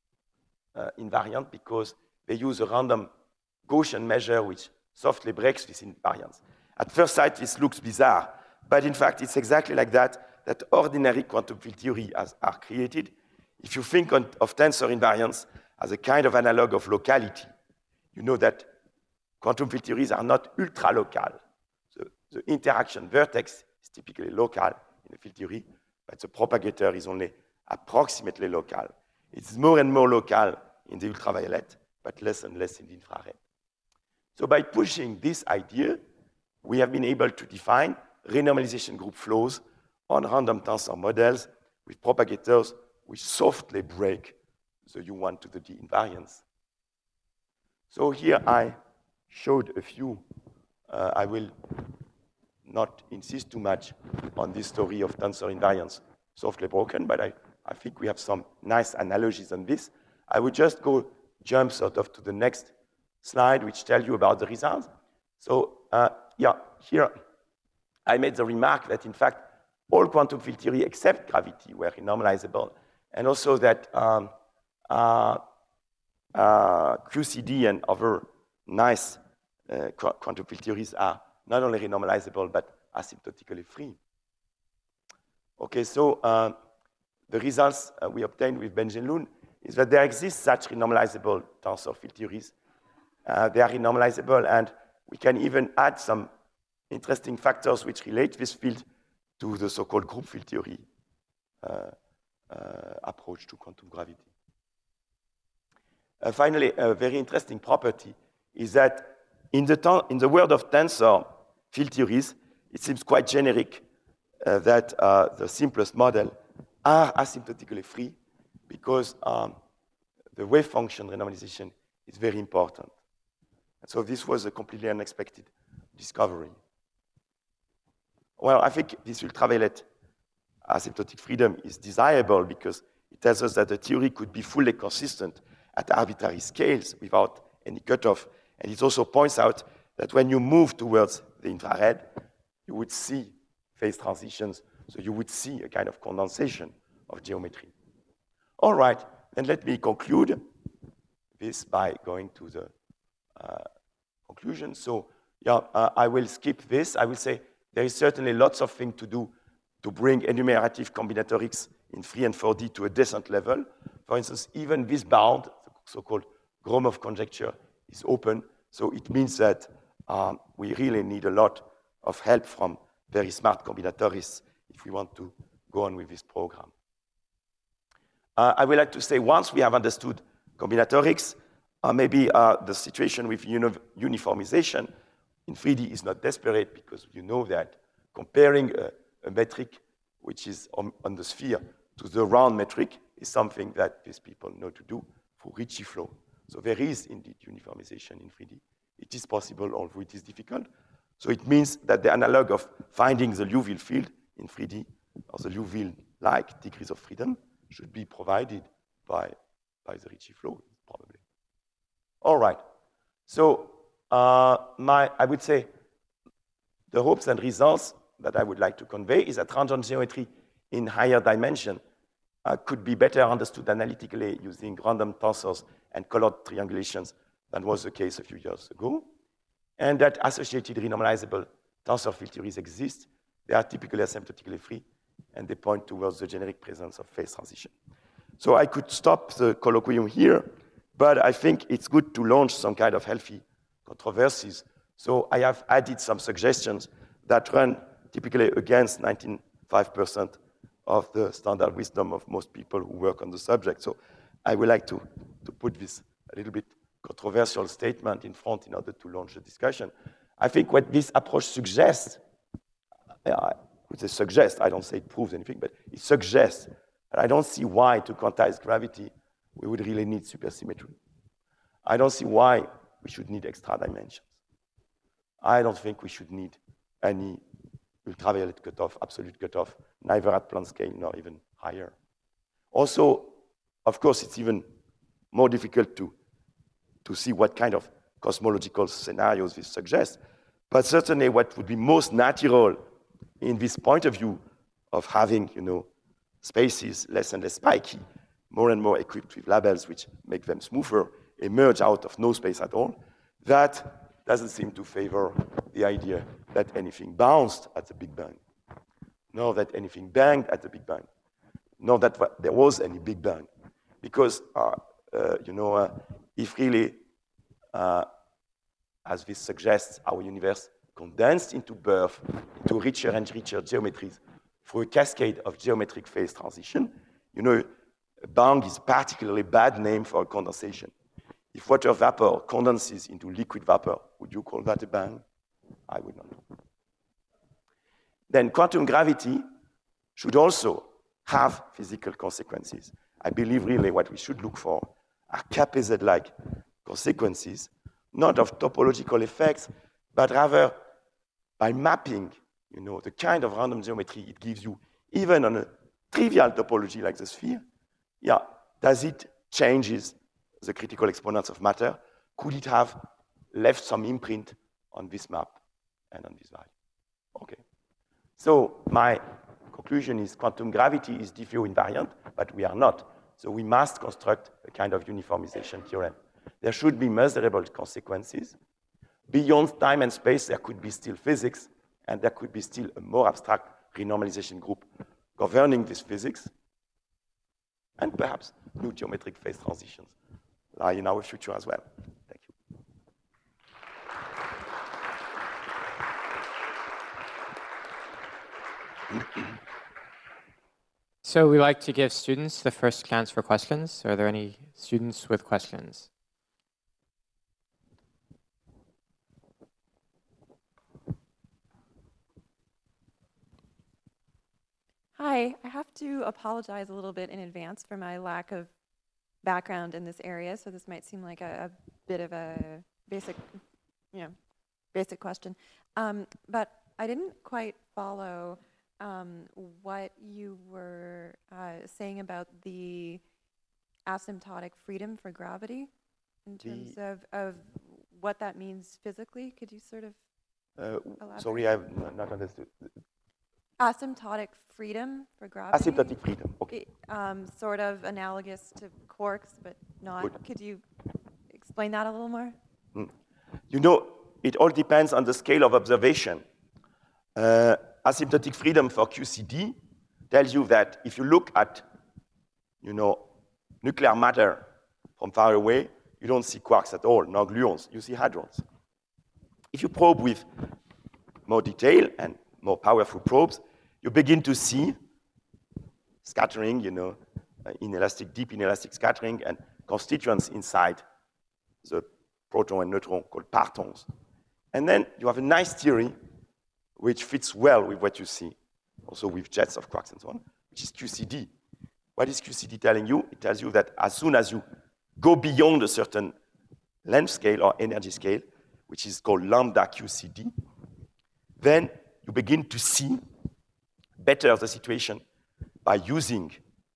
uh, invariant because they use a random Gaussian measure which softly breaks this invariance. At first sight, this looks bizarre, but in fact, it's exactly like that that ordinary quantum field theory has, are created. If you think on, of tensor invariance as a kind of analog of locality, you know that quantum field theories are not ultra-local. So the interaction vertex is typically local in the field theory, but the propagator is only approximately local. It's more and more local in the ultraviolet, but less and less in the infrared. So by pushing this idea, we have been able to define renormalization group flows on random tensor models with propagators which softly break the U one to the D invariance. So here I showed a few. Uh, I will not insist too much on this story of tensor invariance softly broken, but I, I think we have some nice analogies on this. I would just go jump sort of to the next slide, which tells you about the results. So uh, yeah, here I made the remark that in fact all quantum field theory except gravity were renormalizable, and also that um, uh, uh, Q C D and other nice uh, qu quantum field theories are not only renormalizable but asymptotically free. Okay, so uh, the results uh, we obtained with Benjamin Loon is that there exists such renormalizable tensor field theories. Uh, they are renormalizable, and we can even add some interesting factors which relate this field to the so-called group field theory uh, uh, approach to quantum gravity. Uh, finally, a very interesting property is that in the, in the world of tensor field theories, it seems quite generic uh, that uh, the simplest model are asymptotically free because um, the wave function renormalization is very important. And so this was a completely unexpected discovery. Well, I think this ultraviolet asymptotic freedom is desirable because it tells us that the theory could be fully consistent at arbitrary scales without any cutoff. And it also points out that when you move towards the infrared, you would see phase transitions, so you would see a kind of condensation of geometry. All right, then let me conclude this by going to the uh, conclusion. So yeah, uh, I will skip this. I will say there is certainly lots of things to do to bring enumerative combinatorics in three and four D to a decent level. For instance, even this bound, the so-called Gromov conjecture, is open. So it means that um, we really need a lot of help from very smart combinatorists if we want to go on with this program. Uh, I would like to say once we have understood combinatorics, uh, maybe uh, the situation with uni uniformization in three D is not desperate because you know that comparing a, a metric which is on, on the sphere to the round metric is something that these people know to do for Ricci flow. So there is indeed uniformization in three D. It is possible, although it is difficult. So it means that the analog of finding the Liouville field in three D, or the Liouville-like degrees of freedom, should be provided by, by the Ricci flow, probably. All right. So uh, my, I would say the hopes and results that I would like to convey is that random geometry in higher dimension uh, could be better understood analytically using random tensors and colored triangulations than was the case a few years ago, and that associated renormalizable tensor field theories exist. They are typically asymptotically free, and they point towards the generic presence of phase transition. So I could stop the colloquium here, but I think it's good to launch some kind of healthy controversies. So I have added some suggestions that run typically against ninety-five percent of the standard wisdom of most people who work on the subject. So I would like to, to put this a little bit controversial statement in front in order to launch a discussion. I think what this approach suggests, I would say suggest, I don't say it proves anything, but it suggests that I don't see why to quantize gravity we would really need supersymmetry. I don't see why we should need extra dimensions. I don't think we should need any ultraviolet cutoff, absolute cutoff, neither at Planck scale nor even higher. Also, of course, it's even more difficult to, to see what kind of cosmological scenarios this suggests, but certainly what would be most natural in this point of view of having, you know, spaces less and less spiky, more and more equipped with labels which make them smoother, emerge out of no space at all, that doesn't seem to favor the idea that anything bounced at the Big Bang, nor that anything banged at the Big Bang, nor that there was any Big Bang. Because, uh, uh, you know, uh, if really, uh, as this suggests, our universe condensed into birth, into richer and richer geometries through a cascade of geometric phase transition, you know, a bang is a particularly bad name for a condensation. If water vapor condenses into liquid vapor, would you call that a bang? I would not. Then quantum gravity should also have physical consequences. I believe really what we should look for are K P Z-like consequences, not of topological effects, but rather by mapping, you know, the kind of random geometry it gives you, even on a trivial topology like the sphere. Yeah, does it changes the critical exponents of matter? Could it have left some imprint on this map and on this value? Okay. So my conclusion is quantum gravity is diffeo invariant, but we are not. So we must construct a kind of uniformization theorem. There should be measurable consequences. Beyond time and space, there could be still physics, and there could be still a more abstract renormalization group governing this physics, and perhaps new geometric phase transitions lie in our future as well. Thank you. So we like to give students the first chance for questions. Are there any students with questions? Hi, I have to apologize a little bit in advance for my lack of background in this area, so this might seem like a, a bit of a basic, you know, basic question. Um, but I didn't quite follow um, what you were uh, saying about the asymptotic freedom for gravity in terms the of, of what that means physically. Could you sort of uh, elaborate? Sorry, I've not understood. Asymptotic freedom for gravity? Asymptotic freedom, okay. It, um, sort of analogous to quarks, but not. Good. Could you explain that a little more? Mm. You know, it all depends on the scale of observation. Uh, asymptotic freedom for Q C D tells you that if you look at, you know, nuclear matter from far away, you don't see quarks at all, nor gluons, you see hadrons. If you probe with more detail and more powerful probes, you begin to see scattering, you know, uh, inelastic, deep inelastic scattering and constituents inside the proton and neutron called partons. And then you have a nice theory which fits well with what you see, also with jets of quarks and so on, which is Q C D. What is Q C D telling you? It tells you that as soon as you go beyond a certain length scale or energy scale, which is called lambda Q C D, then you begin to see better the situation by using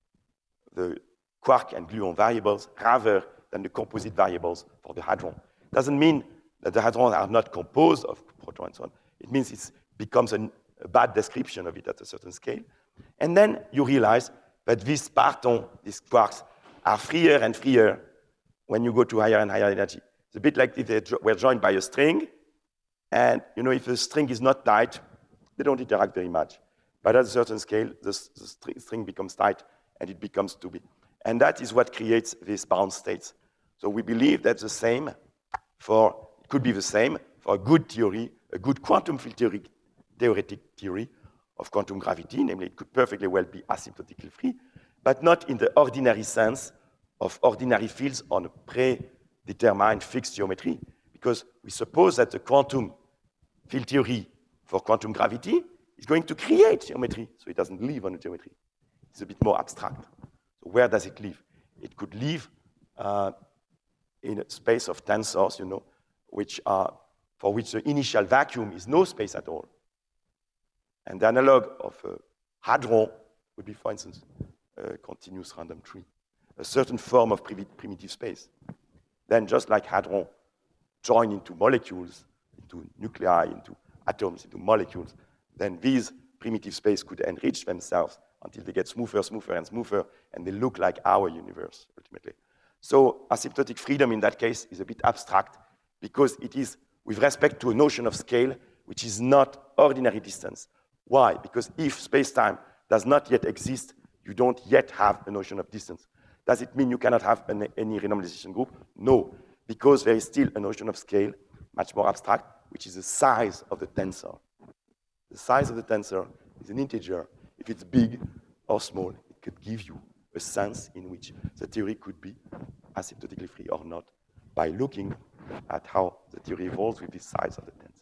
the quark and gluon variables rather than the composite variables for the hadron. Doesn't mean that the hadrons are not composed of protons and so on. It means it becomes an, a bad description of it at a certain scale. And then you realize that these partons, these quarks, are freer and freer when you go to higher and higher energy. It's a bit like if they were joined by a string, and you know, if the string is not tight, they don't interact very much. But at a certain scale, the, the string becomes tight, and it becomes too big. And that is what creates these bound states. So we believe that's the same for, it could be the same for a good theory, a good quantum field theory, theoretic theory of quantum gravity, namely it could perfectly well be asymptotically free, but not in the ordinary sense of ordinary fields on a predetermined fixed geometry, because we suppose that the quantum field theory for quantum gravity is going to create geometry, so it doesn't live on a geometry. It's a bit more abstract. So where does it live? It could live uh, in a space of tensors, you know, which are, for which the initial vacuum is no space at all. And the analog of a hadron would be, for instance, a continuous random tree, a certain form of primitive space. Then just like hadron join into molecules, into nuclei, into atoms, into molecules, then these primitive space could enrich themselves until they get smoother, smoother, and smoother, and they look like our universe, ultimately. So asymptotic freedom in that case is a bit abstract because it is with respect to a notion of scale which is not ordinary distance. Why? Because if space-time does not yet exist, you don't yet have a notion of distance. Does it mean you cannot have an, any renormalization group? No, because there is still a notion of scale, much more abstract, which is the size of the tensor. The size of the tensor is an integer. If it's big or small, it could give you a sense in which the theory could be asymptotically free or not by looking at how the theory evolves with the size of the tensor.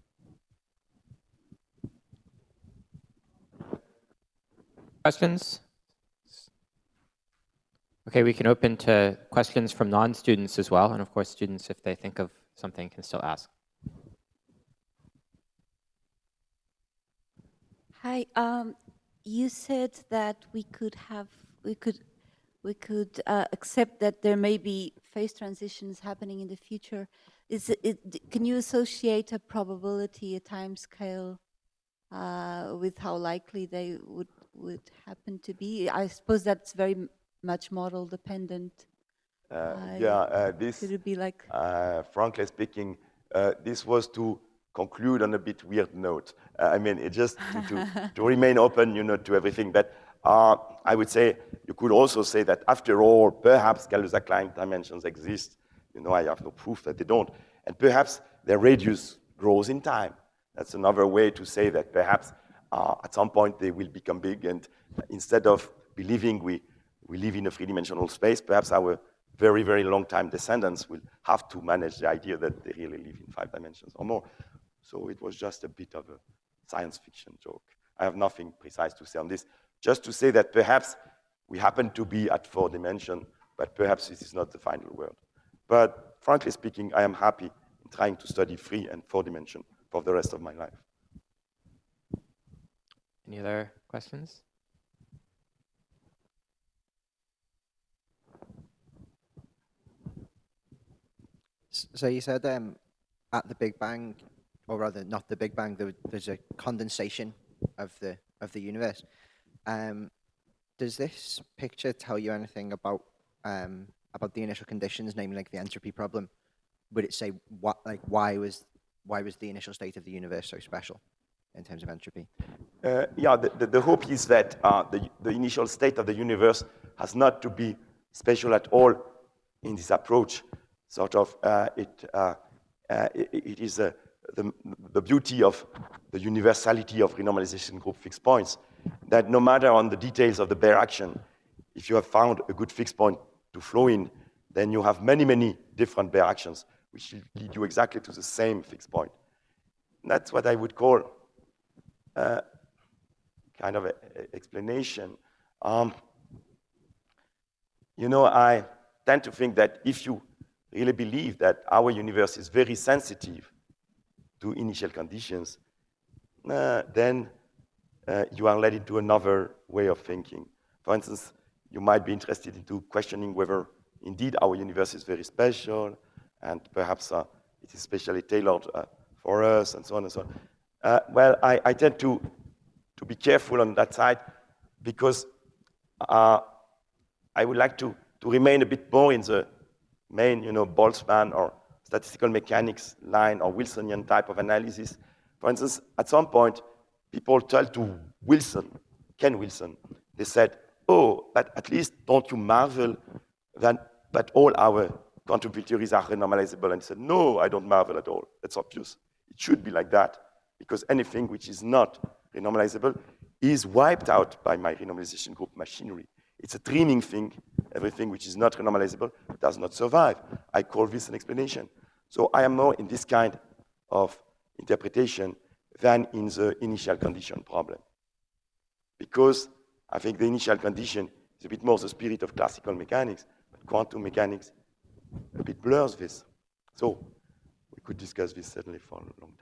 Questions? Okay, we can open to questions from non-students as well. And of course, students, if they think of something, can still ask. Hi, um, you said that we could have, we could, we could uh, accept that there may be phase transitions happening in the future. Is it, it, can you associate a probability, a time scale, uh, with how likely they would would happen to be? I suppose that's very much model dependent. Uh, uh, yeah, uh, this, could it be like? Uh, frankly speaking, uh, this was to conclude on a bit weird note. Uh, I mean, it just to, to, to remain open, you know, to everything. But uh, I would say you could also say that after all, perhaps Kaluza-Klein dimensions exist. You know, I have no proof that they don't. And perhaps their radius grows in time. That's another way to say that perhaps uh, at some point they will become big, and instead of believing we, we live in a three-dimensional space, perhaps our very, very long-time descendants will have to manage the idea that they really live in five dimensions or more. So it was just a bit of a science fiction joke. I have nothing precise to say on this, just to say that perhaps we happen to be at four dimension, but perhaps this is not the final word. But frankly speaking, I am happy in trying to study three and four dimension for the rest of my life. Any other questions? So you said um, at the Big Bang, or rather not the Big Bang, there, there's a condensation of the of the universe. Um, does this picture tell you anything about um, about the initial conditions, namely like the entropy problem? Would it say what, like why was why was the initial state of the universe so special in terms of entropy? Uh, yeah, the, the, the hope is that uh, the, the initial state of the universe has not to be special at all in this approach. Sort of, uh, it, uh, uh, it, it is uh, the, the beauty of the universality of renormalization group fixed points, that no matter on the details of the Baire action, if you have found a good fixed point to flow in, then you have many, many different Baire actions which lead you exactly to the same fixed point. And that's what I would call uh, kind of a, a explanation. Um, you know, I tend to think that if you really believe that our universe is very sensitive to initial conditions, uh, then uh, you are led into another way of thinking. For instance, you might be interested into questioning whether indeed our universe is very special, and perhaps uh, it is specially tailored uh, for us, and so on and so on. Uh, well, I, I tend to, to be careful on that side, because uh, I would like to, to remain a bit more in the main, you know, Boltzmann or statistical mechanics line or Wilsonian type of analysis. For instance, at some point, people told to Wilson, Ken Wilson, they said, oh, but at least don't you marvel that, that all our quantum field theories are renormalizable? And he said, no, I don't marvel at all. That's obvious. It should be like that, because anything which is not renormalizable is wiped out by my renormalization group machinery. It's a dreaming thing. Everything which is not renormalizable does not survive. I call this an explanation. So I am more in this kind of interpretation than in the initial condition problem. Because I think the initial condition is a bit more the spirit of classical mechanics, but quantum mechanics a bit blurs this. So we could discuss this certainly for a long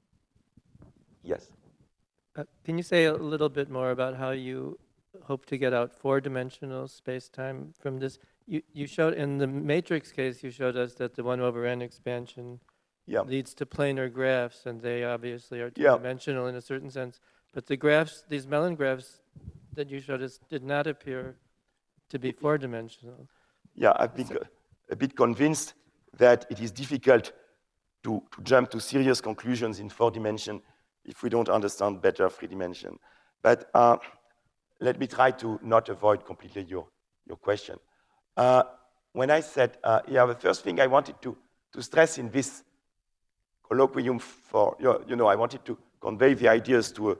time. Yes? Uh, can you say a little bit more about how you hope to get out four-dimensional space-time from this? You, you showed, in the matrix case, you showed us that the one over n expansion Yeah. leads to planar graphs, and they obviously are Yeah. two-dimensional in a certain sense. But the graphs, these Mellon graphs that you showed us, did not appear to be four-dimensional. Yeah, I've been co- a bit convinced that it is difficult to, to jump to serious conclusions in four dimension if we don't understand better three dimension. But uh, let me try to not avoid completely your, your question. Uh, when I said, uh, yeah, the first thing I wanted to, to stress in this colloquium for, you know, I wanted to convey the ideas to a,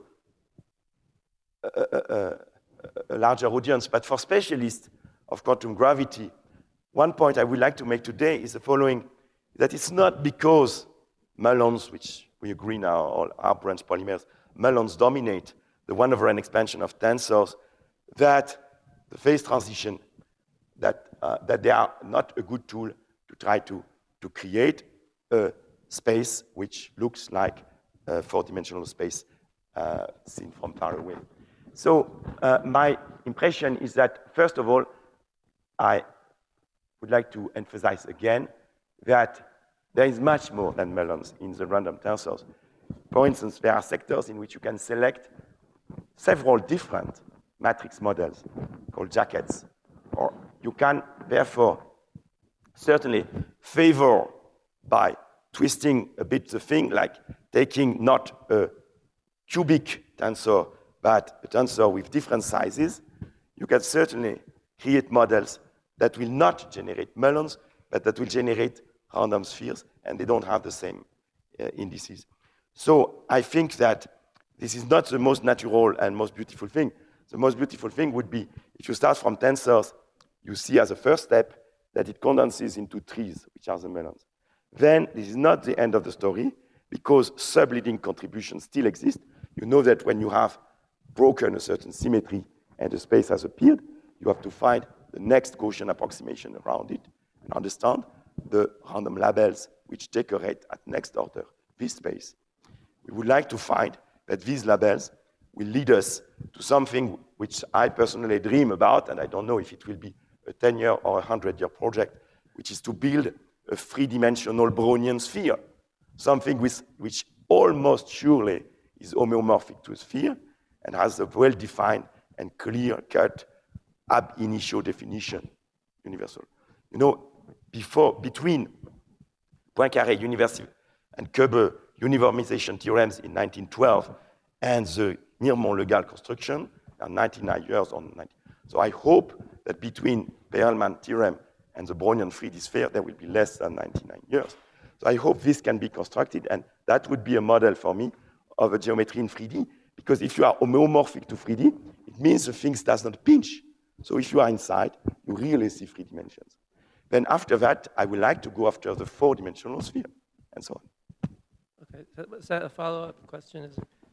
a, a, a, a larger audience, but for specialists of quantum gravity, one point I would like to make today is the following, that it's not because Mellons, which we agree now, all are branch polymers, Mellons dominate the one over n expansion of tensors, that the phase transition, that, uh, that they are not a good tool to try to, to create a space which looks like a four-dimensional space uh, seen from far away. So uh, my impression is that, first of all, I would like to emphasize again that there is much more than Mellons in the random tensors. For instance, there are sectors in which you can select several different matrix models called jackets. Or you can, therefore, certainly favor by twisting a bit the thing, like taking not a cubic tensor, but a tensor with different sizes. You can certainly create models that will not generate Mellons, but that will generate random spheres, and they don't have the same uh, indices. So I think that this is not the most natural and most beautiful thing. The most beautiful thing would be if you start from tensors, you see as a first step that it condenses into trees, which are the Mellons. Then this is not the end of the story, because subleading contributions still exist. You know that when you have broken a certain symmetry and the space has appeared, you have to find the next Gaussian approximation around it and understand the random labels which decorate at next order this space. We would like to find that these labels will lead us to something which I personally dream about, and I don't know if it will be a ten-year or a hundred-year project, which is to build a three-dimensional Brownian sphere, something with, which almost surely is homeomorphic to a sphere and has a well-defined and clear-cut ab initio definition universal. You know, before, between Poincaré universal and Koebe uniformization theorems in nineteen twelve and the Nirmont-Legal construction, are ninety-nine years on ninety. So I hope that between Perelman theorem and the Brownian three D sphere, there will be less than ninety-nine years. So I hope this can be constructed, and that would be a model for me of a geometry in three D, because if you are homeomorphic to three D, it means the things does not pinch. So if you are inside, you really see three dimensions. Then after that, I would like to go after the four-dimensional sphere, and so on. Okay, so a follow-up question is,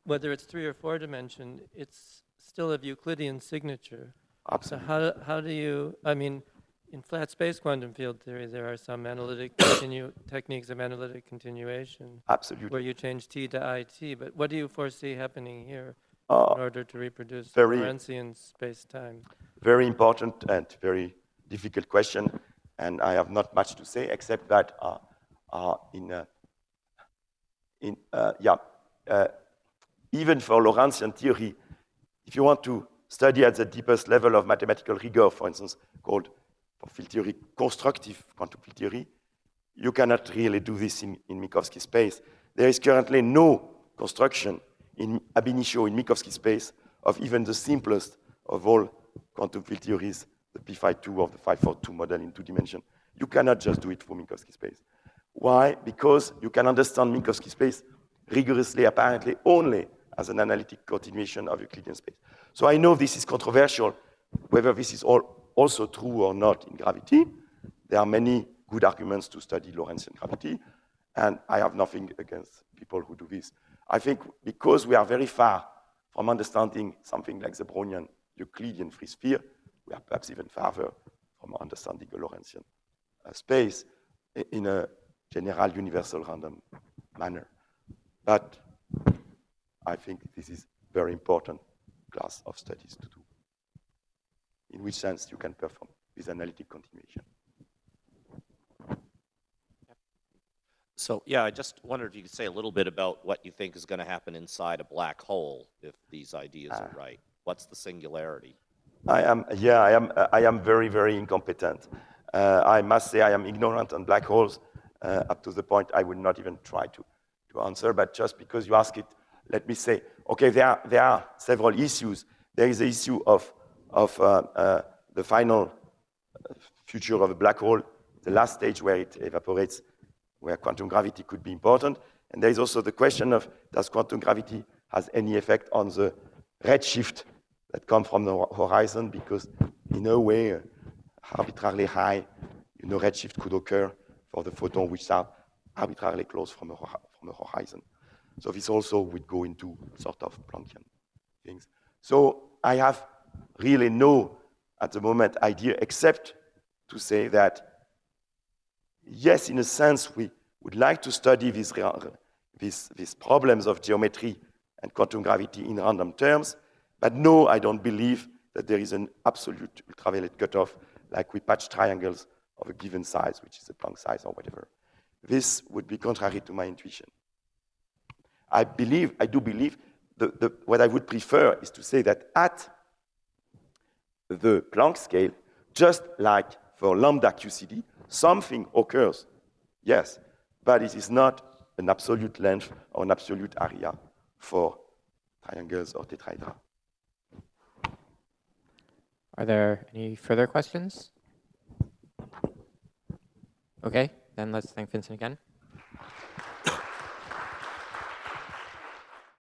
whether it's three or four dimension, it's still of Euclidean signature. So Absolutely. how, how do you, I mean, in flat space quantum field theory, there are some analytic continu techniques of analytic continuation Absolutely. where you change T to I T, but what do you foresee happening here Uh, in order to reproduce very- Lorentzian space-time? Very important and very difficult question, and I have not much to say except that uh, uh, in, uh, in uh, yeah, uh, even for Lorentzian theory, if you want to study at the deepest level of mathematical rigor, for instance, called for field theory constructive quantum field theory, you cannot really do this in, in Minkowski space. There is currently no construction in ab initio in Minkowski space of even the simplest of all quantum field theories, the P phi two or the phi four two model in two dimensions. You cannot just do it for Minkowski space. Why? Because you can understand Minkowski space rigorously, apparently, only as an analytic continuation of Euclidean space. So I know this is controversial, whether this is all also true or not in gravity. There are many good arguments to study Lorentzian gravity, and I have nothing against people who do this. I think because we are very far from understanding something like the Brownian Euclidean free sphere, we are perhaps even farther from understanding a Lorentzian uh, space in a general universal random manner. But I think this is very important class of studies to do, in which sense you can perform with analytic continuation. So, yeah, I just wondered if you could say a little bit about what you think is going to happen inside a black hole if these ideas are right. What's the singularity? I am, yeah, I am, uh, I am very, very incompetent. Uh, I must say I am ignorant on black holes uh, up to the point I would not even try to, to answer, but just because you ask it, let me say, okay, there are, there are several issues. There is the issue of, of uh, uh, the final future of a black hole, the last stage where it evaporates, where quantum gravity could be important. And there is also the question of, does quantum gravity has any effect on the redshift that come from the horizon? Because in a way, uh, arbitrarily high, you know, redshift could occur for the photon which are arbitrarily close from a, from a horizon. So this also would go into sort of Planckian things. So I have really no, at the moment, idea except to say that yes, in a sense, we would like to study these, these, these problems of geometry and quantum gravity in random terms, but no, I don't believe that there is an absolute ultraviolet cutoff like we patch triangles of a given size, which is a Planck size or whatever. This would be contrary to my intuition. I believe, I do believe, the, the, what I would prefer is to say that at the Planck scale, just like for lambda Q C D, something occurs, yes, but it is not an absolute length or an absolute area for triangles or tetrahedra. Are there any further questions? Okay, then let's thank Vincent again.